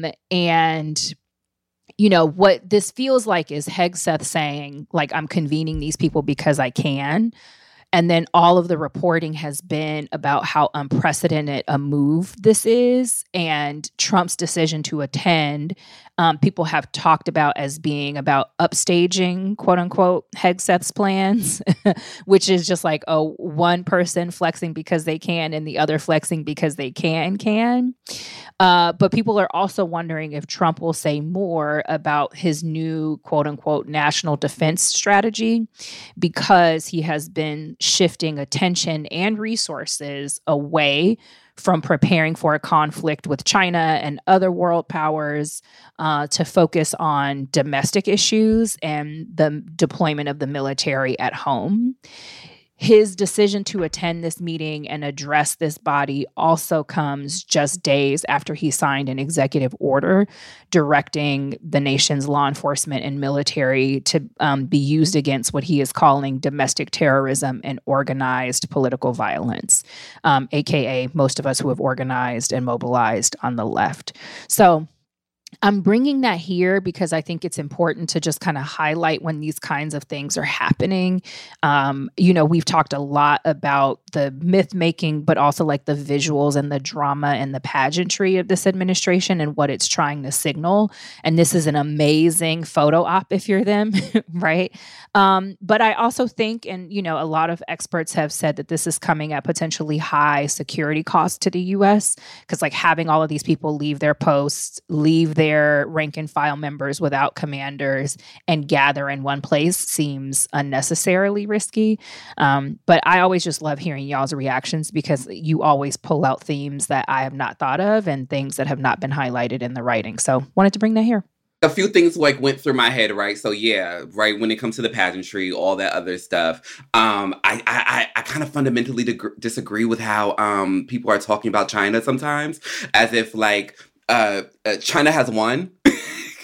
[SPEAKER 3] and you know, what this feels like is Hegseth saying, like, I'm convening these people because I can. And then all of the reporting has been about how unprecedented a move this is. And Trump's decision to attend, um, people have talked about as being about upstaging, quote unquote, Hegseth's plans, which is just like, oh, one person flexing because they can and the other flexing because they can, can. Uh, but people are also wondering if Trump will say more about his new, quote unquote, national defense strategy, because he has been shifting attention and resources away from preparing for a conflict with China and other world powers uh, to focus on domestic issues and the deployment of the military at home. His decision to attend this meeting and address this body also comes just days after he signed an executive order directing the nation's law enforcement and military to um, be used against what he is calling domestic terrorism and organized political violence, um, A K A most of us who have organized and mobilized on the left. So I'm bringing that here because I think it's important to just kind of highlight when these kinds of things are happening. Um, you know, we've talked a lot about the myth making, but also like the visuals and the drama and the pageantry of this administration and what it's trying to signal. And this is an amazing photo op if you're them, right? Um, but I also think, and, you know, a lot of experts have said that this is coming at potentially high security costs to the U S because like having all of these people leave their posts, leave their rank and file members without commanders and gather in one place seems unnecessarily risky. Um, but I always just love hearing y'all's reactions because you always pull out themes that I have not thought of and things that have not been highlighted in the writing. So wanted to bring that here.
[SPEAKER 2] A few things like went through my head, right? So yeah, right. When it comes to the pageantry, all that other stuff, um, I I, I kind of fundamentally dig- disagree with how um, people are talking about China sometimes, as if like uh, uh, China has won.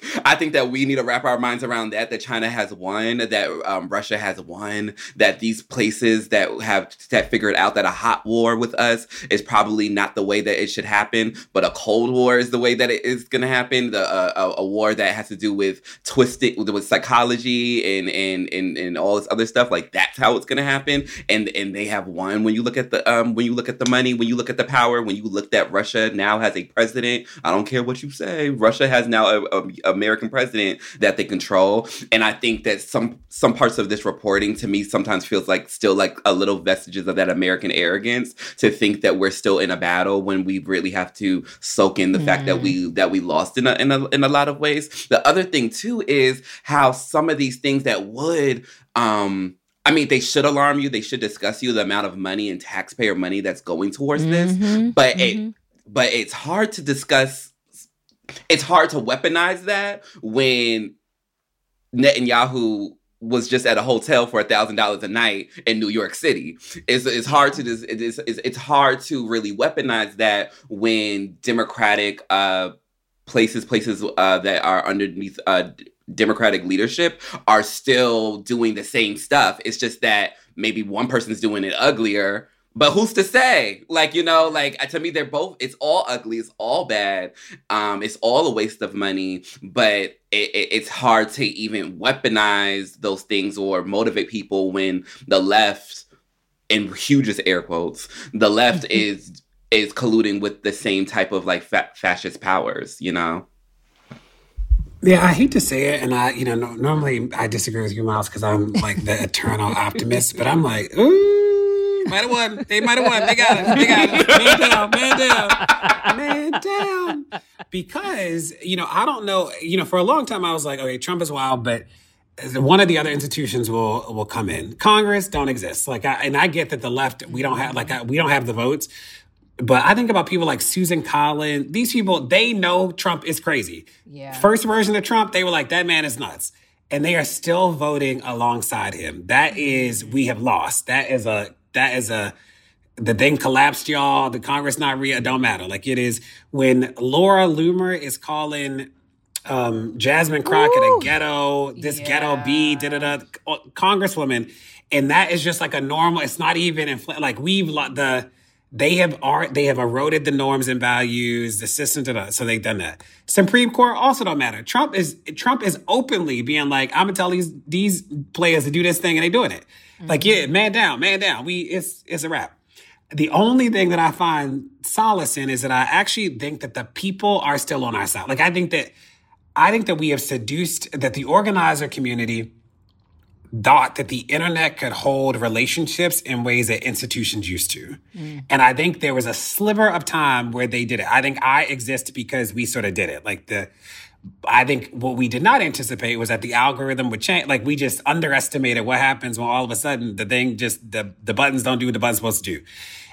[SPEAKER 2] I think that we need to wrap our minds around that, that China has won, that um, Russia has won, that these places that have that figured out that a hot war with us is probably not the way that it should happen, but a cold war is the way that it is going to happen. The uh, a, a war that has to do with twisted, with, with psychology and, and and and all this other stuff. Like, that's how it's going to happen. And and they have won. When you look at the um when you look at the money, when you look at the power, when you look that Russia now has a president. I don't care what you say. Russia has now a, a, a American president that they control. And I think that some some parts of this reporting to me sometimes feels like still like a little vestiges of that American arrogance to think that we're still in a battle when we really have to soak in the mm. fact that we that we lost in a, in a in a lot of ways. The other thing too is how some of these things that would um I mean, they should alarm you. They should discuss you the amount of money and taxpayer money that's going towards mm-hmm, this. But mm-hmm. it but it's hard to discuss. It's hard to weaponize that when Netanyahu was just at a hotel for a thousand dollars a night in New York City. It's it's hard to just it is it's, it's hard to really weaponize that when Democratic uh, places places uh, that are underneath uh, Democratic leadership are still doing the same stuff. It's just that maybe one person's doing it uglier. But who's to say? Like, you know, like, to me, they're both, it's all ugly. It's all bad. Um, it's all a waste of money. But it, it, it's hard to even weaponize those things or motivate people when the left, in hugest air quotes, the left is is colluding with the same type of, like, fa- fascist powers, you know?
[SPEAKER 1] Yeah, I hate to say it, and I, you know, no, normally I disagree with you, Miles, because I'm, like, the eternal optimist. But I'm like, ooh. Might have won. They might have won. They got it. They got it. Man down. Man down. Man down. Because, you know, I don't know. You know, for a long time, I was like, okay, Trump is wild, but one of the other institutions will will come in. Congress don't exist. Like, I, and I get that the left, we don't have like I, we don't have the votes. But I think about people like Susan Collins. These people, they know Trump is crazy.
[SPEAKER 3] Yeah.
[SPEAKER 1] First version of Trump, they were like, that man is nuts. And they are still voting alongside him. That is, we have lost. That is a That is a, the thing collapsed, y'all. The Congress not real. It don't matter. Like, it is when Laura Loomer is calling um, Jasmine Crockett Ooh. a ghetto, this yeah. ghetto B, da da da, Congresswoman, and that is just like a normal. It's not even infl- like we've the they have art. They have eroded the norms and values, the system. Da da. So they've done that. Supreme Court also don't matter. Trump is Trump is openly being like, I'm gonna tell these these players to do this thing, and they doing it. Like, yeah, man down, man down. We it's it's a wrap. The only thing that I find solace in is that I actually think that the people are still on our side. Like, I think that I think that we have seduced, that the organizer community thought that the internet could hold relationships in ways that institutions used to. Mm. And I think there was a sliver of time where they did it. I think I exist because we sort of did it. Like, the I think what we did not anticipate was that the algorithm would change. Like, we just underestimated what happens when all of a sudden the thing just, the, the buttons don't do what the button's supposed to do.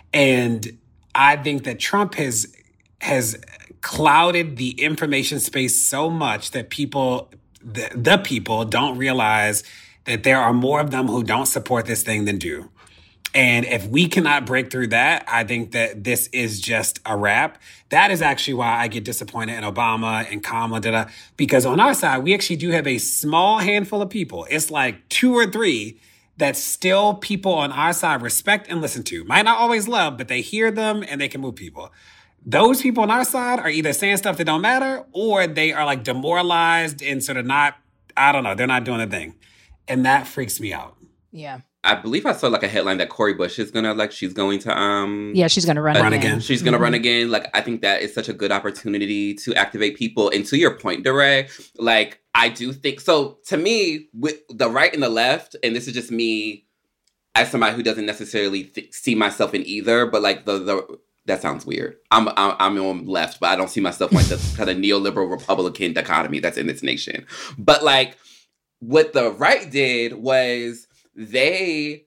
[SPEAKER 1] And I think that Trump has, has clouded the information space so much that people, the, the people don't realize that there are more of them who don't support this thing than do. And if we cannot break through that, I think that this is just a wrap. That is actually why I get disappointed in Obama and Kamala, da, da, because on our side, we actually do have a small handful of people. It's like two or three that still people on our side respect and listen to. Might not always love, but they hear them and they can move people. Those people on our side are either saying stuff that don't matter, or they are like demoralized and sort of not, I don't know, they're not doing the thing. And that freaks me out.
[SPEAKER 3] Yeah.
[SPEAKER 2] I believe I saw like a headline that Cori Bush is gonna like she's going to um
[SPEAKER 3] yeah she's gonna run,
[SPEAKER 1] run
[SPEAKER 3] again.
[SPEAKER 1] again.
[SPEAKER 2] She's gonna mm-hmm. run again. Like, I think that is such a good opportunity to activate people. And to your point, DeRay, like, I do think so. To me, with the right and the left, and this is just me as somebody who doesn't necessarily th- see myself in either, but like the the that sounds weird. I'm I'm, I'm on left, but I don't see myself like the kind of neoliberal Republican dichotomy that's in this nation. But like, what the right did was, they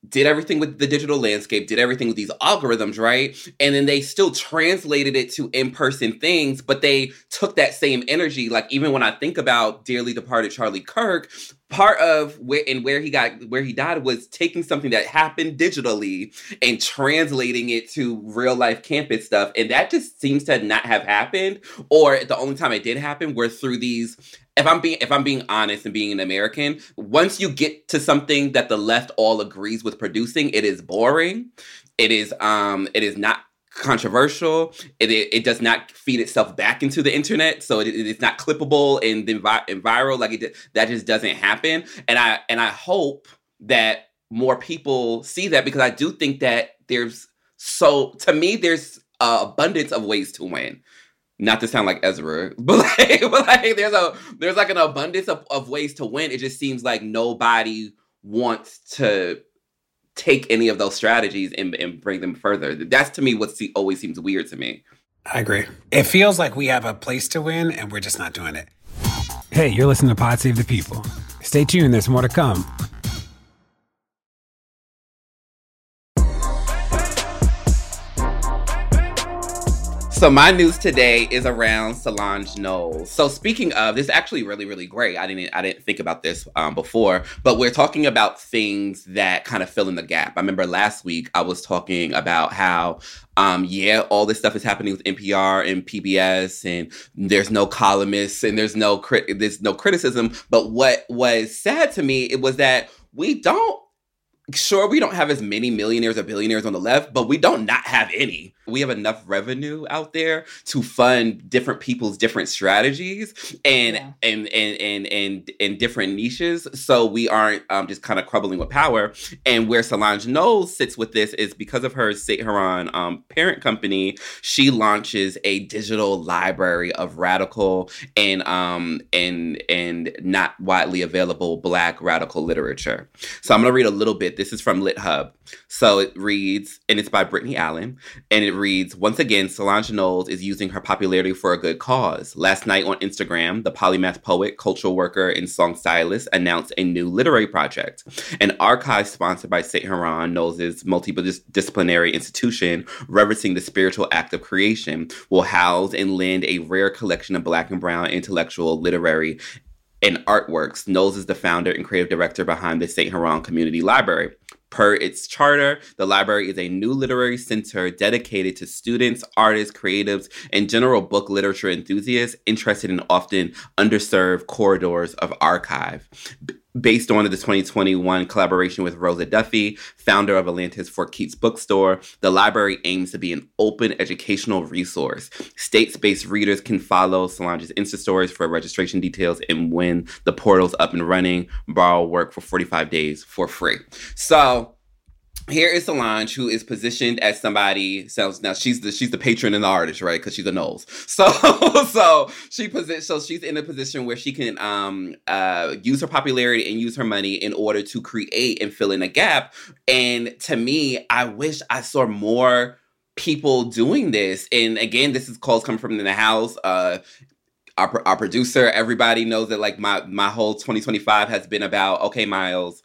[SPEAKER 2] did everything with the digital landscape, did everything with these algorithms, right? And then they still translated it to in-person things, but they took that same energy. Like, even when I think about dearly departed Charlie Kirk, part of where and where he got where he died was taking something that happened digitally and translating it to real life campus stuff. And that just seems to not have happened. Or the only time it did happen were through these. If I'm being if I'm being honest and being an American, once you get to something that the left all agrees with producing, it is boring. It is um it is not controversial. It, it it does not feed itself back into the internet, so it, it is not clippable and, and viral. Like it that just doesn't happen. And I and I hope that more people see that, because I do think that there's so to me there's uh, abundance of ways to win. Not to sound like Ezra, but like, but like there's a there's like an abundance of, of ways to win. It just seems like nobody wants to take any of those strategies and, and bring them further. That's to me what see, always seems weird to me.
[SPEAKER 1] I agree. It feels like we have a place to win and we're just not doing it. Hey, you're listening to Pod Save the People. Stay tuned, there's more to come.
[SPEAKER 2] So my news today is around Solange Knowles. So speaking of, this is actually really, really great. I didn't I didn't think about this um, before, but we're talking about things that kind of fill in the gap. I remember last week I was talking about how, um, yeah, all this stuff is happening with N P R and P B S, and there's no columnists and there's no crit- there's no criticism. But what was sad to me, it was that we don't. Sure, we don't have as many millionaires or billionaires on the left, but we don't not have any. We have enough revenue out there to fund different people's different strategies and yeah. and, and and and and different niches. So we aren't um, just kind of crumbling with power. And where Solange Knowles sits with this is because of her Saint Huron um, parent company. She launches a digital library of radical and um and and not widely available Black radical literature. So I'm gonna read a little bit. This is from LitHub. So it reads, and it's by Brittany Allen, and it reads, once again, Solange Knowles is using her popularity for a good cause. Last night on Instagram, the polymath poet, cultural worker, and song stylist announced a new literary project. An archive sponsored by Saint Huron, Knowles' multidisciplinary institution, reverencing the spiritual act of creation, will house and lend a rare collection of Black and Brown intellectual, literary, and artworks. Knowles is the founder and creative director behind the Saint Huron Community Library. Per its charter, the library is a new literary center dedicated to students, artists, creatives, and general book literature enthusiasts interested in often underserved corridors of archive. B- Based on the twenty twenty-one collaboration with Rosa Duffy, founder of Atlanta's Fort Keats Bookstore, the library aims to be an open educational resource. States-based readers can follow Solange's Insta stories for registration details and when the portal's up and running, borrow work for forty-five days for free. So here is Solange, who is positioned as somebody. So now she's the she's the patron and the artist, right? Because she's a Knowles. So so she position so she's in a position where she can um uh use her popularity and use her money in order to create and fill in a gap. And to me, I wish I saw more people doing this. And again, this is calls coming from the house. Uh, our our producer, everybody knows that like my my whole twenty twenty-five has been about, okay, Miles,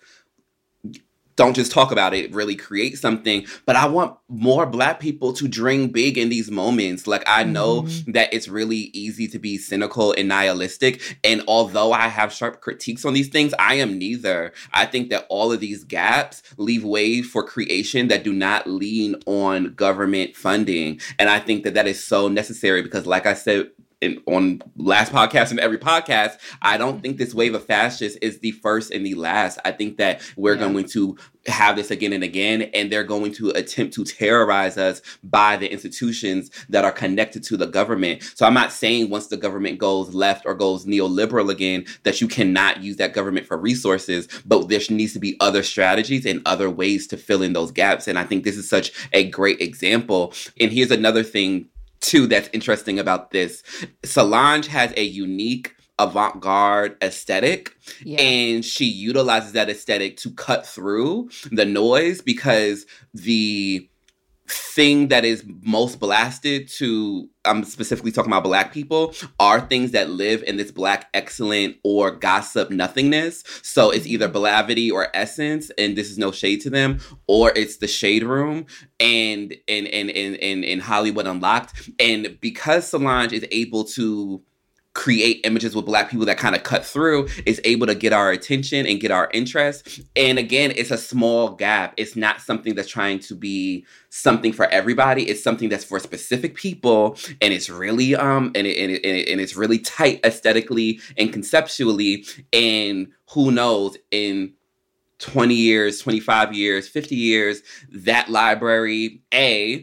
[SPEAKER 2] don't just talk about it, really create something. But I want more Black people to dream big in these moments. Like, I know mm-hmm. that it's really easy to be cynical and nihilistic. And although I have sharp critiques on these things, I am neither. I think that all of these gaps leave way for creation that do not lean on government funding. And I think that that is so necessary because, like I said, In, on last podcast and every podcast, I don't think this wave of fascists is the first and the last. I think that we're yeah. going to have this again and again, and they're going to attempt to terrorize us by the institutions that are connected to the government. So I'm not saying once the government goes left or goes neoliberal again, that you cannot use that government for resources, but there needs to be other strategies and other ways to fill in those gaps. And I think this is such a great example. And here's another thing too that's interesting about this. Solange has a unique avant-garde aesthetic, yeah. and she utilizes that aesthetic to cut through the noise because the thing that is most blasted to, I'm specifically talking about Black people, are things that live in this Black excellent or gossip nothingness. So it's either Blavity or Essence, and this is no shade to them, or it's the Shade Room and and and and and, and Hollywood Unlocked. And because Solange is able to create images with Black people that kind of cut through, is able to get our attention and get our interest. And again, it's a small gap. It's not something that's trying to be something for everybody. It's something that's for specific people, and it's really um and it, and, it, and, it, and it's really tight aesthetically and conceptually. And who knows, in twenty years, twenty-five years, fifty years, that library, A,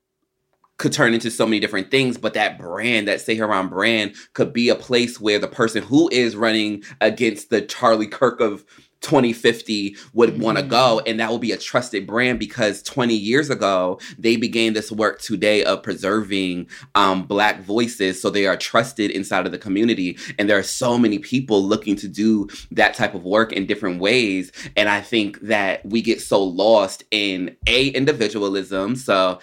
[SPEAKER 2] could turn into so many different things, but that brand, that Seheran brand, could be a place where the person who is running against the Charlie Kirk of twenty fifty would mm-hmm. want to go, and that will be a trusted brand because twenty years ago, they began this work today of preserving um, Black voices, so they are trusted inside of the community, and there are so many people looking to do that type of work in different ways, and I think that we get so lost in, A, individualism, so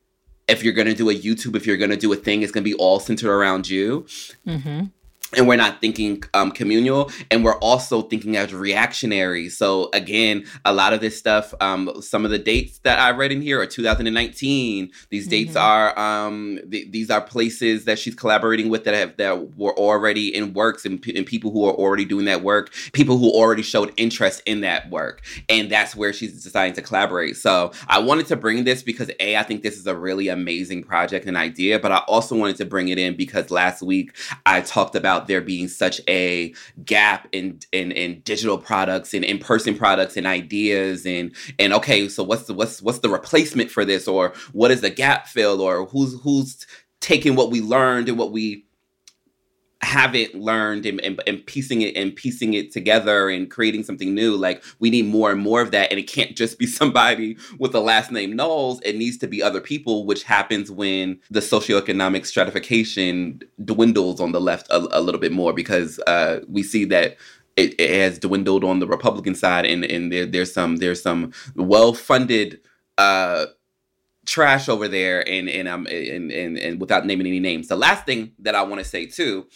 [SPEAKER 2] if you're going to do a YouTube, if you're going to do a thing, it's going to be all centered around you. Mm-hmm. And we're not thinking um, communal, and we're also thinking as reactionary. So again, a lot of this stuff, um, some of the dates that I read in here are two thousand nineteen. These mm-hmm. dates are um, th- these are places that she's collaborating with that have that were already in works, and, p- and people who are already doing that work, people who already showed interest in that work, and that's where she's deciding to collaborate. So I wanted to bring this because A, I think this is a really amazing project and idea, but I also wanted to bring it in because last week I talked about there being such a gap in, in in digital products and in-person products and ideas, and and okay, so what's the what's what's the replacement for this, or what is the gap fill, or who's who's taking what we learned and what we haven't learned and, and, and piecing it and piecing it together and creating something new. Like, we need more and more of that, and it can't just be somebody with the last name Knowles. It needs to be other people, which happens when the socioeconomic stratification dwindles on the left a, a little bit more, because uh, we see that it, it has dwindled on the Republican side, and, and there, there's some there's some well-funded uh, trash over there, and and um and, and and without naming any names. The last thing that I want to say too,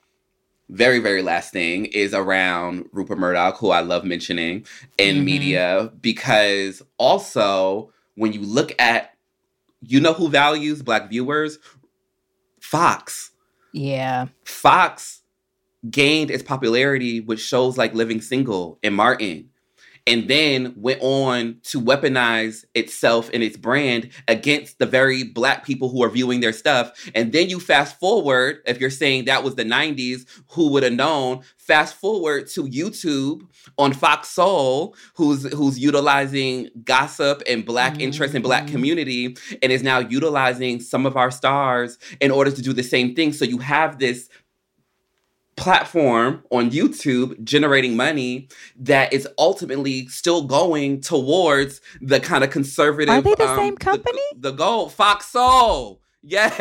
[SPEAKER 2] very very last thing, is around Rupert Murdoch, who I love mentioning in mm-hmm. media, because also when you look at, you know who values Black viewers? Fox.
[SPEAKER 3] Yeah.
[SPEAKER 2] Fox gained its popularity with shows like Living Single and Martin, and then went on to weaponize itself and its brand against the very Black people who are viewing their stuff. And then you fast forward, if you're saying that was the nineties, who would have known? Fast forward to YouTube on Fox Soul, who's who's utilizing gossip and Black mm-hmm. interest in Black community, and is now utilizing some of our stars in order to do the same thing. So you have this platform on YouTube generating money that is ultimately still going towards the kind of conservative.
[SPEAKER 3] Are they the
[SPEAKER 2] um,
[SPEAKER 3] same company?
[SPEAKER 2] The, the goal, Fox Soul. Yes.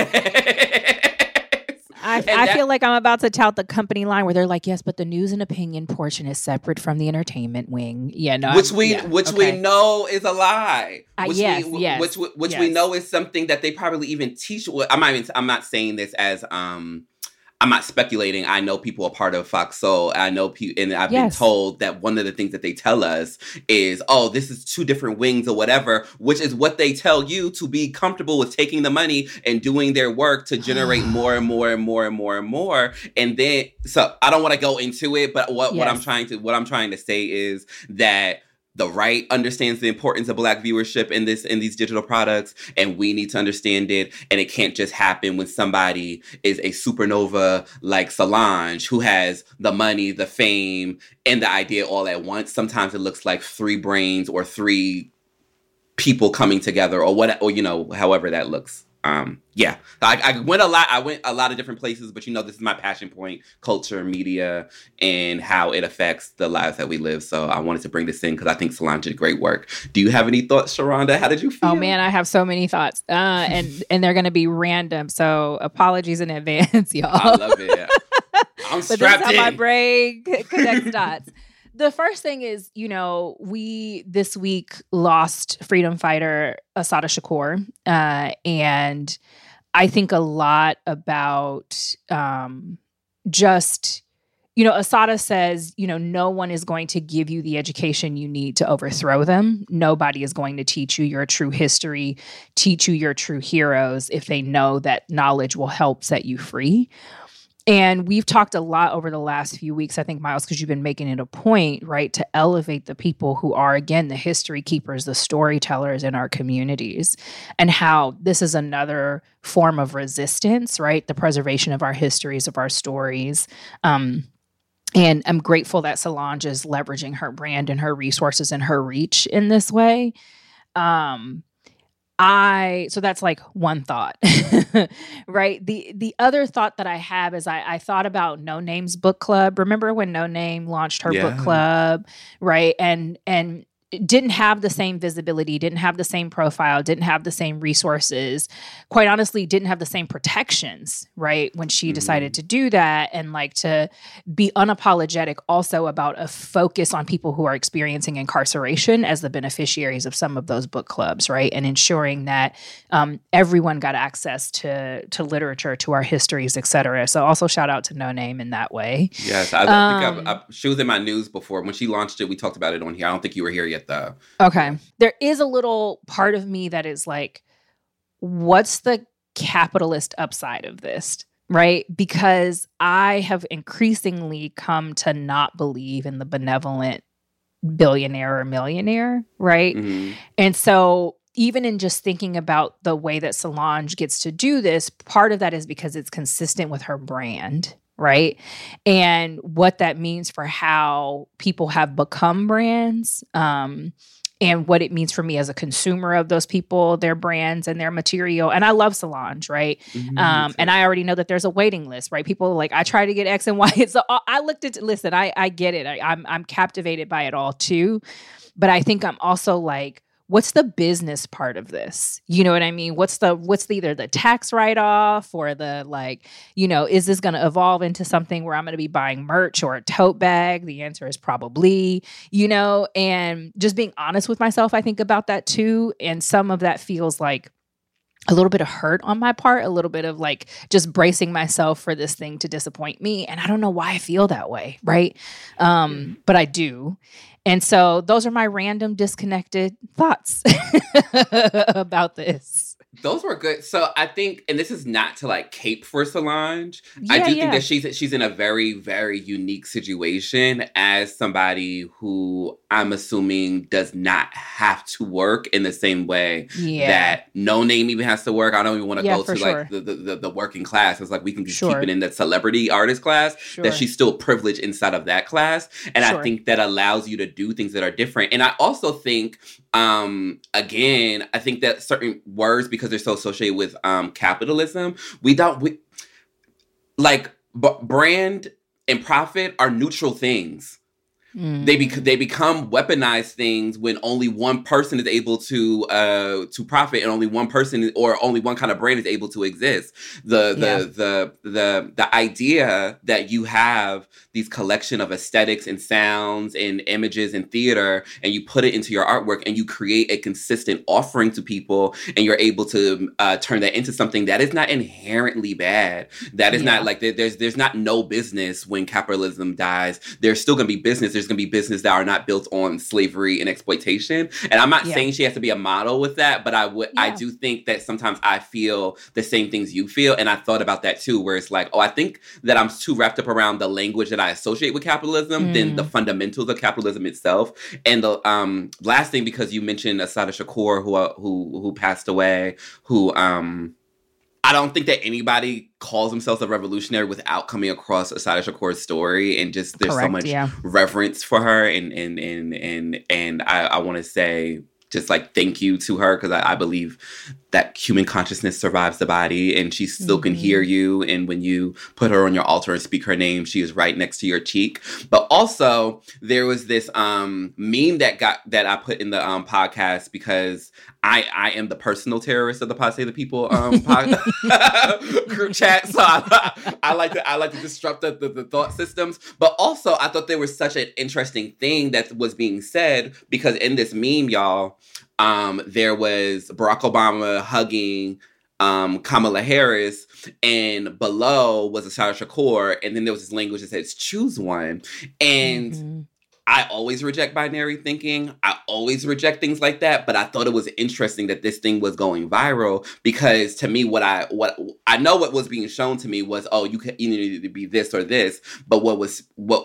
[SPEAKER 3] I, I that, feel like I'm about to tout the company line where they're like, yes, but the news and opinion portion is separate from the entertainment wing. Yeah, no,
[SPEAKER 2] which
[SPEAKER 3] I'm,
[SPEAKER 2] we
[SPEAKER 3] yeah,
[SPEAKER 2] which
[SPEAKER 3] okay.
[SPEAKER 2] we know is a lie.
[SPEAKER 3] Uh,
[SPEAKER 2] which
[SPEAKER 3] yes,
[SPEAKER 2] we,
[SPEAKER 3] yes,
[SPEAKER 2] which which
[SPEAKER 3] yes.
[SPEAKER 2] we know is something that they probably even teach. I'm not even, I'm not saying this as um. I'm not speculating. I know people are part of Fox Soul. I know people, and I've yes. been told that one of the things that they tell us is, oh, this is two different wings or whatever, which is what they tell you to be comfortable with taking the money and doing their work to generate more and more and more and more and more. And then, so I don't want to go into it, but what, yes. what I'm trying to, what I'm trying to say is that the right understands the importance of Black viewership in this in these digital products, and we need to understand it. And it can't just happen when somebody is a supernova like Solange, who has the money, the fame, and the idea all at once. Sometimes it looks like three brains or three people coming together, or what, or you know, however that looks. Um, yeah, I, I went a lot. I went a lot of different places, but you know, this is my passion point: culture, media, and how it affects the lives that we live. So I wanted to bring this in because I think Solange did great work. Do you have any thoughts, Sharonda? How did you feel?
[SPEAKER 3] Oh man, I have so many thoughts, uh, and and they're going to be random. So apologies in advance, y'all.
[SPEAKER 2] I love it. I'm
[SPEAKER 3] but
[SPEAKER 2] strapped
[SPEAKER 3] this is
[SPEAKER 2] in.
[SPEAKER 3] how my brain connects dots. the first thing is, you know, we this week lost freedom fighter Assata Shakur. Uh, and I think a lot about um, just, you know, Assata says, you know, no one is going to give you the education you need to overthrow them. Nobody is going to teach you your true history, teach you your true heroes if they know that knowledge will help set you free. And we've talked a lot over the last few weeks, I think, Miles, because you've been making it a point, right, to elevate the people who are, again, the history keepers, the storytellers in our communities, and how this is another form of resistance, right, the preservation of our histories, of our stories. Um, and I'm grateful that Solange is leveraging her brand and her resources and her reach in this way. Um I, so that's like one thought, right? The the other thought that I have is I, I thought about No Name's book club. Remember when No Name launched her yeah. book club, right? And, and it didn't have the same visibility, didn't have the same profile, didn't have the same resources, quite honestly, didn't have the same protections, right? When she mm-hmm. decided to do that, and like to be unapologetic also about a focus on people who are experiencing incarceration as the beneficiaries of some of those book clubs, right? And ensuring that um, everyone got access to, to literature, to our histories, et cetera. So also shout out to No Name in that way.
[SPEAKER 2] Yes, I, I um, think I, I, she was in my news before. When she launched it, we talked about it on here. I don't think you were here yet. Though.
[SPEAKER 3] Okay. There is a little part of me that is like, what's the capitalist upside of this? Right? Because I have increasingly come to not believe in the benevolent billionaire or millionaire, right? Mm-hmm. And so even in just thinking about the way that Solange gets to do this, part of that is because it's consistent with her brand, right? And what that means for how people have become brands, um, and what it means for me as a consumer of those people, their brands and their material. And I love Solange, right? Mm-hmm. Um, and I already know that there's a waiting list, right? People are like, I try to get X and Y. So I looked at, listen, I, I get it. I, I'm, I'm captivated by it all too. But I think I'm also like, what's the business part of this? You know what I mean? What's the, what's the, either the tax write-off or the like, you know, is this going to evolve into something where I'm going to be buying merch or a tote bag? The answer is probably, you know, and just being honest with myself, I think about that too. And some of that feels like a little bit of hurt on my part, a little bit of like just bracing myself for this thing to disappoint me. And I don't know why I feel that way, right? Um, but I do. And so those are my random disconnected thoughts about this.
[SPEAKER 2] Those were good. So I think, and this is not to like cape for Solange.
[SPEAKER 3] Yeah,
[SPEAKER 2] I do
[SPEAKER 3] yeah.
[SPEAKER 2] think that she's she's in a very, very unique situation as somebody who I'm assuming does not have to work in the same way
[SPEAKER 3] yeah.
[SPEAKER 2] that No Name even has to work. I don't even want to
[SPEAKER 3] yeah,
[SPEAKER 2] go to
[SPEAKER 3] sure.
[SPEAKER 2] like the, the, the working class. It's like we can just
[SPEAKER 3] sure.
[SPEAKER 2] keep it in that celebrity artist class,
[SPEAKER 3] sure.
[SPEAKER 2] that she's still privileged inside of that class. And
[SPEAKER 3] sure.
[SPEAKER 2] I think that allows you to do things that are different. And I also think, um, again, I think that certain words, because they're so associated with um, capitalism, we don't, we, like b- brand and profit are neutral things. Mm. They bec- they become weaponized things when only one person is able to uh, to profit, and only one person or only one kind of brand is able to exist. The the yeah. the the the idea that you have these collection of aesthetics and sounds and images and theater, and you put it into your artwork, and you create a consistent offering to people, and you're able to uh, turn that into something that is not inherently bad. That is yeah. not like there's there's not no business when capitalism dies. There's still going to be business. There's going to be business that are not built on slavery and exploitation. And I'm not yeah. saying she has to be a model with that, but I would, yeah. I do think that sometimes I feel the same things you feel. And I thought about that too, where it's like, oh, I think that I'm too wrapped up around the language that I associate with capitalism mm. than the fundamentals of capitalism itself. And the um, last thing, because you mentioned Assata Shakur, who, uh, who, who passed away, who, um, I don't think that anybody calls themselves a revolutionary without coming across Assata Shakur's story, and just there's
[SPEAKER 3] Correct,
[SPEAKER 2] so much
[SPEAKER 3] yeah.
[SPEAKER 2] reverence for her, and and and and and I, I want to say just like thank you to her, because I, I believe that human consciousness survives the body, and she still mm-hmm. can hear you. And when you put her on your altar and speak her name, she is right next to your cheek. But also there was this um, meme that got that I put in the um, podcast, because I, I am the personal terrorist of the Pod Save the People um, pod- group chat. So I, I like to I like to disrupt the, the, the thought systems. But also I thought there was such an interesting thing that was being said, because in this meme, y'all, um, there was Barack Obama hugging um, Kamala Harris, and below was Assata Shakur, and then there was this language that says choose one. And mm-hmm. I always reject binary thinking. I always reject things like that. But I thought it was interesting that this thing was going viral, because to me, what I what I know what was being shown to me was, oh, you can you need to be this or this. But what was what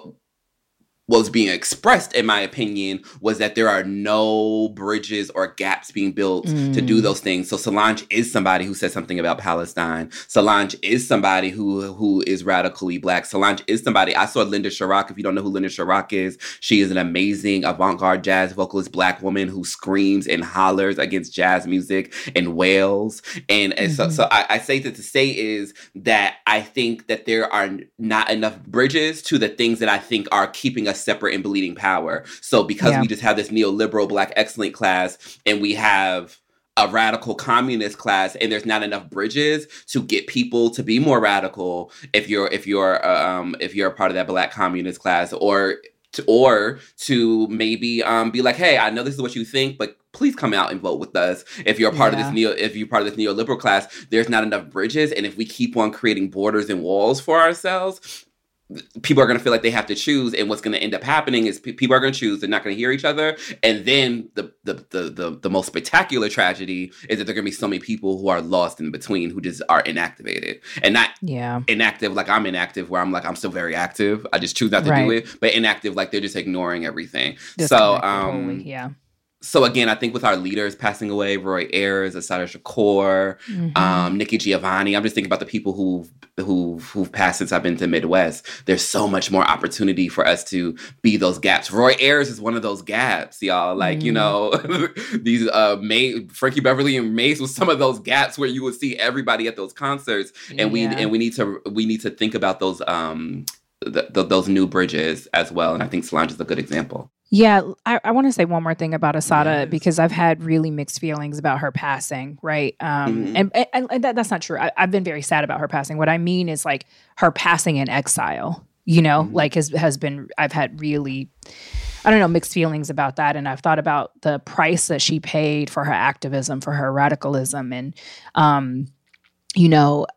[SPEAKER 2] was being expressed, in my opinion, was that there are no bridges or gaps being built mm. to do those things. So Solange is somebody who says something about Palestine. Solange is somebody who who is radically Black. Solange is somebody. I saw Linda Sharrock. If you don't know who Linda Sharrock is, she is an amazing avant-garde jazz vocalist, Black woman who screams and hollers against jazz music and wails. And, and mm-hmm. so, so I, I say that to say is that I think that there are not enough bridges to the things that I think are keeping us separate and bleeding power. So because yeah. we just have this neoliberal Black excellent class, and we have a radical communist class, and there's not enough bridges to get people to be more radical if you're if you're uh, um if you're a part of that Black communist class, or to, or to maybe um be like, hey, I know this is what you think, but please come out and vote with us. If you're a part yeah. of this neo, if you're part of this neoliberal class, there's not enough bridges, and if we keep on creating borders and walls for ourselves, people are going to feel like they have to choose, and what's going to end up happening is p- people are going to choose. They're not going to hear each other, and then the the, the the the most spectacular tragedy is that there are going to be so many people who are lost in between, who just are inactivated, and not
[SPEAKER 3] yeah.
[SPEAKER 2] inactive like I'm inactive, where I'm like I'm still very active. I just choose not to right. do it, but inactive like they're just ignoring everything. So um,
[SPEAKER 3] totally, yeah.
[SPEAKER 2] So again, I think with our leaders passing away, Roy Ayers, Assata Shakur, mm-hmm. um, Nikki Giovanni, I'm just thinking about the people who've, who've, who've passed since I've been to Midwest. There's so much more opportunity for us to be those gaps. Roy Ayers is one of those gaps, y'all. Like, mm-hmm. you know, these uh, May, Frankie Beverly and Mace was some of those gaps where you would see everybody at those concerts. And yeah. we and we need to we need to think about those um th- th- those new bridges as well. And I think Solange is a good example.
[SPEAKER 3] Yeah, I, I want to say one more thing about Assata, yes. because I've had really mixed feelings about her passing, right? Um, mm-hmm. And, and, and that, that's not true. I, I've been very sad about her passing. What I mean is like her passing in exile, you know, mm-hmm. like has, has been, I've had really, I don't know, mixed feelings about that. And I've thought about the price that she paid for her activism, for her radicalism. And, um, you know,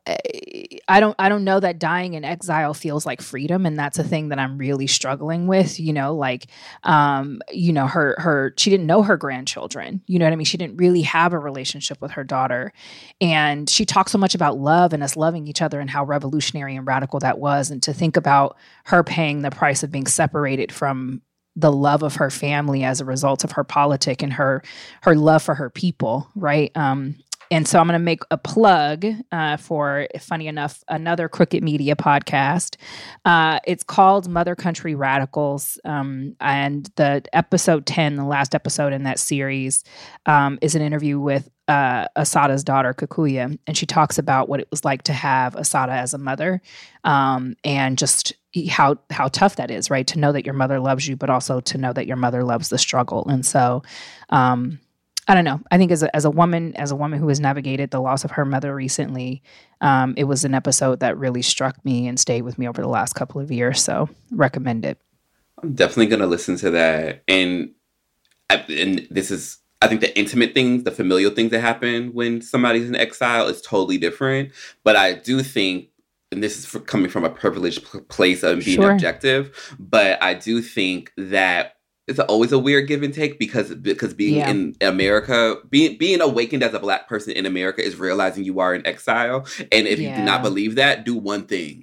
[SPEAKER 3] I don't I don't know that dying in exile feels like freedom. And that's a thing that I'm really struggling with, you know, like, um, you know, her, her, she didn't know her grandchildren, you know what I mean? She didn't really have a relationship with her daughter. And she talked so much about love and us loving each other and how revolutionary and radical that was. And to think about her paying the price of being separated from the love of her family as a result of her politic and her, her love for her people, right? Um, And so I'm going to make a plug uh, for, funny enough, another Crooked Media podcast. Uh, it's called Mother Country Radicals. Um, and the episode ten, the last episode in that series, um, is an interview with uh, Assata's daughter, Kikuya. And she talks about what it was like to have Assata as a mother, um, and just how how tough that is, right? To know that your mother loves you, but also to know that your mother loves the struggle. And so... Um, I don't know. I think as a, as a woman, as a woman who has navigated the loss of her mother recently, um, it was an episode that really struck me and stayed with me over the last couple of years. So recommend it.
[SPEAKER 2] I'm definitely going to listen to that. And, I, and this is, I think the intimate things, the familial things that happen when somebody's in exile is totally different. But I do think, and this is for coming from a privileged place of being sure. objective, but I do think that it's always a weird give and take, because because being yeah. in America, being being awakened as a Black person in America is realizing you are in exile. And if yeah. you do not believe that, do one thing.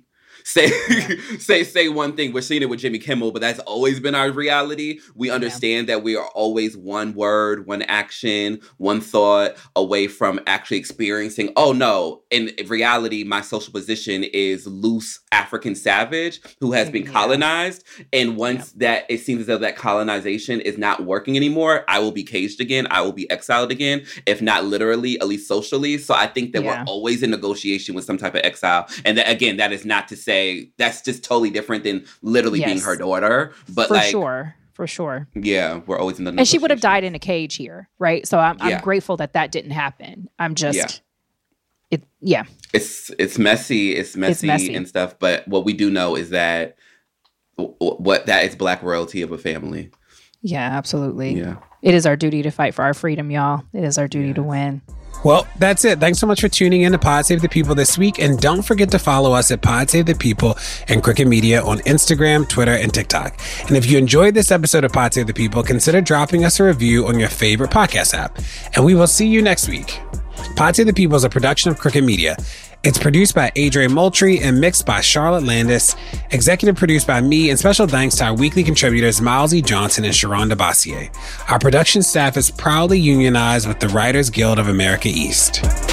[SPEAKER 2] say say say one thing. We're seeing it with Jimmy Kimmel, but that's always been our reality. We understand yeah. that we are always one word, one action, one thought away from actually experiencing, oh no, in reality, my social position is loose African savage who has been yeah. colonized. And once yeah. that it seems as though that colonization is not working anymore, I will be caged again. I will be exiled again, if not literally, at least socially. So I think that yeah. we're always in negotiation with some type of exile. And that, again, that is not to say that's just totally different than literally yes. being her daughter. But
[SPEAKER 3] for
[SPEAKER 2] like,
[SPEAKER 3] sure. For sure.
[SPEAKER 2] Yeah, we're always in the
[SPEAKER 3] And she would have died in a cage here, right? So I'm,
[SPEAKER 2] yeah.
[SPEAKER 3] I'm grateful that that didn't happen. I'm just,
[SPEAKER 2] yeah.
[SPEAKER 3] it, yeah.
[SPEAKER 2] It's it's messy, it's messy, it's messy and stuff. But what we do know is that what that is Black royalty of a family.
[SPEAKER 3] Yeah, absolutely.
[SPEAKER 2] Yeah.
[SPEAKER 3] It is our duty to fight for our freedom, y'all. It is our duty yes. to win.
[SPEAKER 1] Well, that's it. Thanks so much for tuning in to Pod Save the People this week. And don't forget to follow us at Pod Save the People and Crooked Media on Instagram, Twitter, and TikTok. And if you enjoyed this episode of Pod Save the People, consider dropping us a review on your favorite podcast app. And we will see you next week. Pod Save the People is a production of Crooked Media. It's produced by Adrian Moultrie and mixed by Charlotte Landis. Executive produced by me, and special thanks to our weekly contributors Miles E. Johnson and Sharonda Bossier. Our production staff is proudly unionized with the Writers Guild of America East.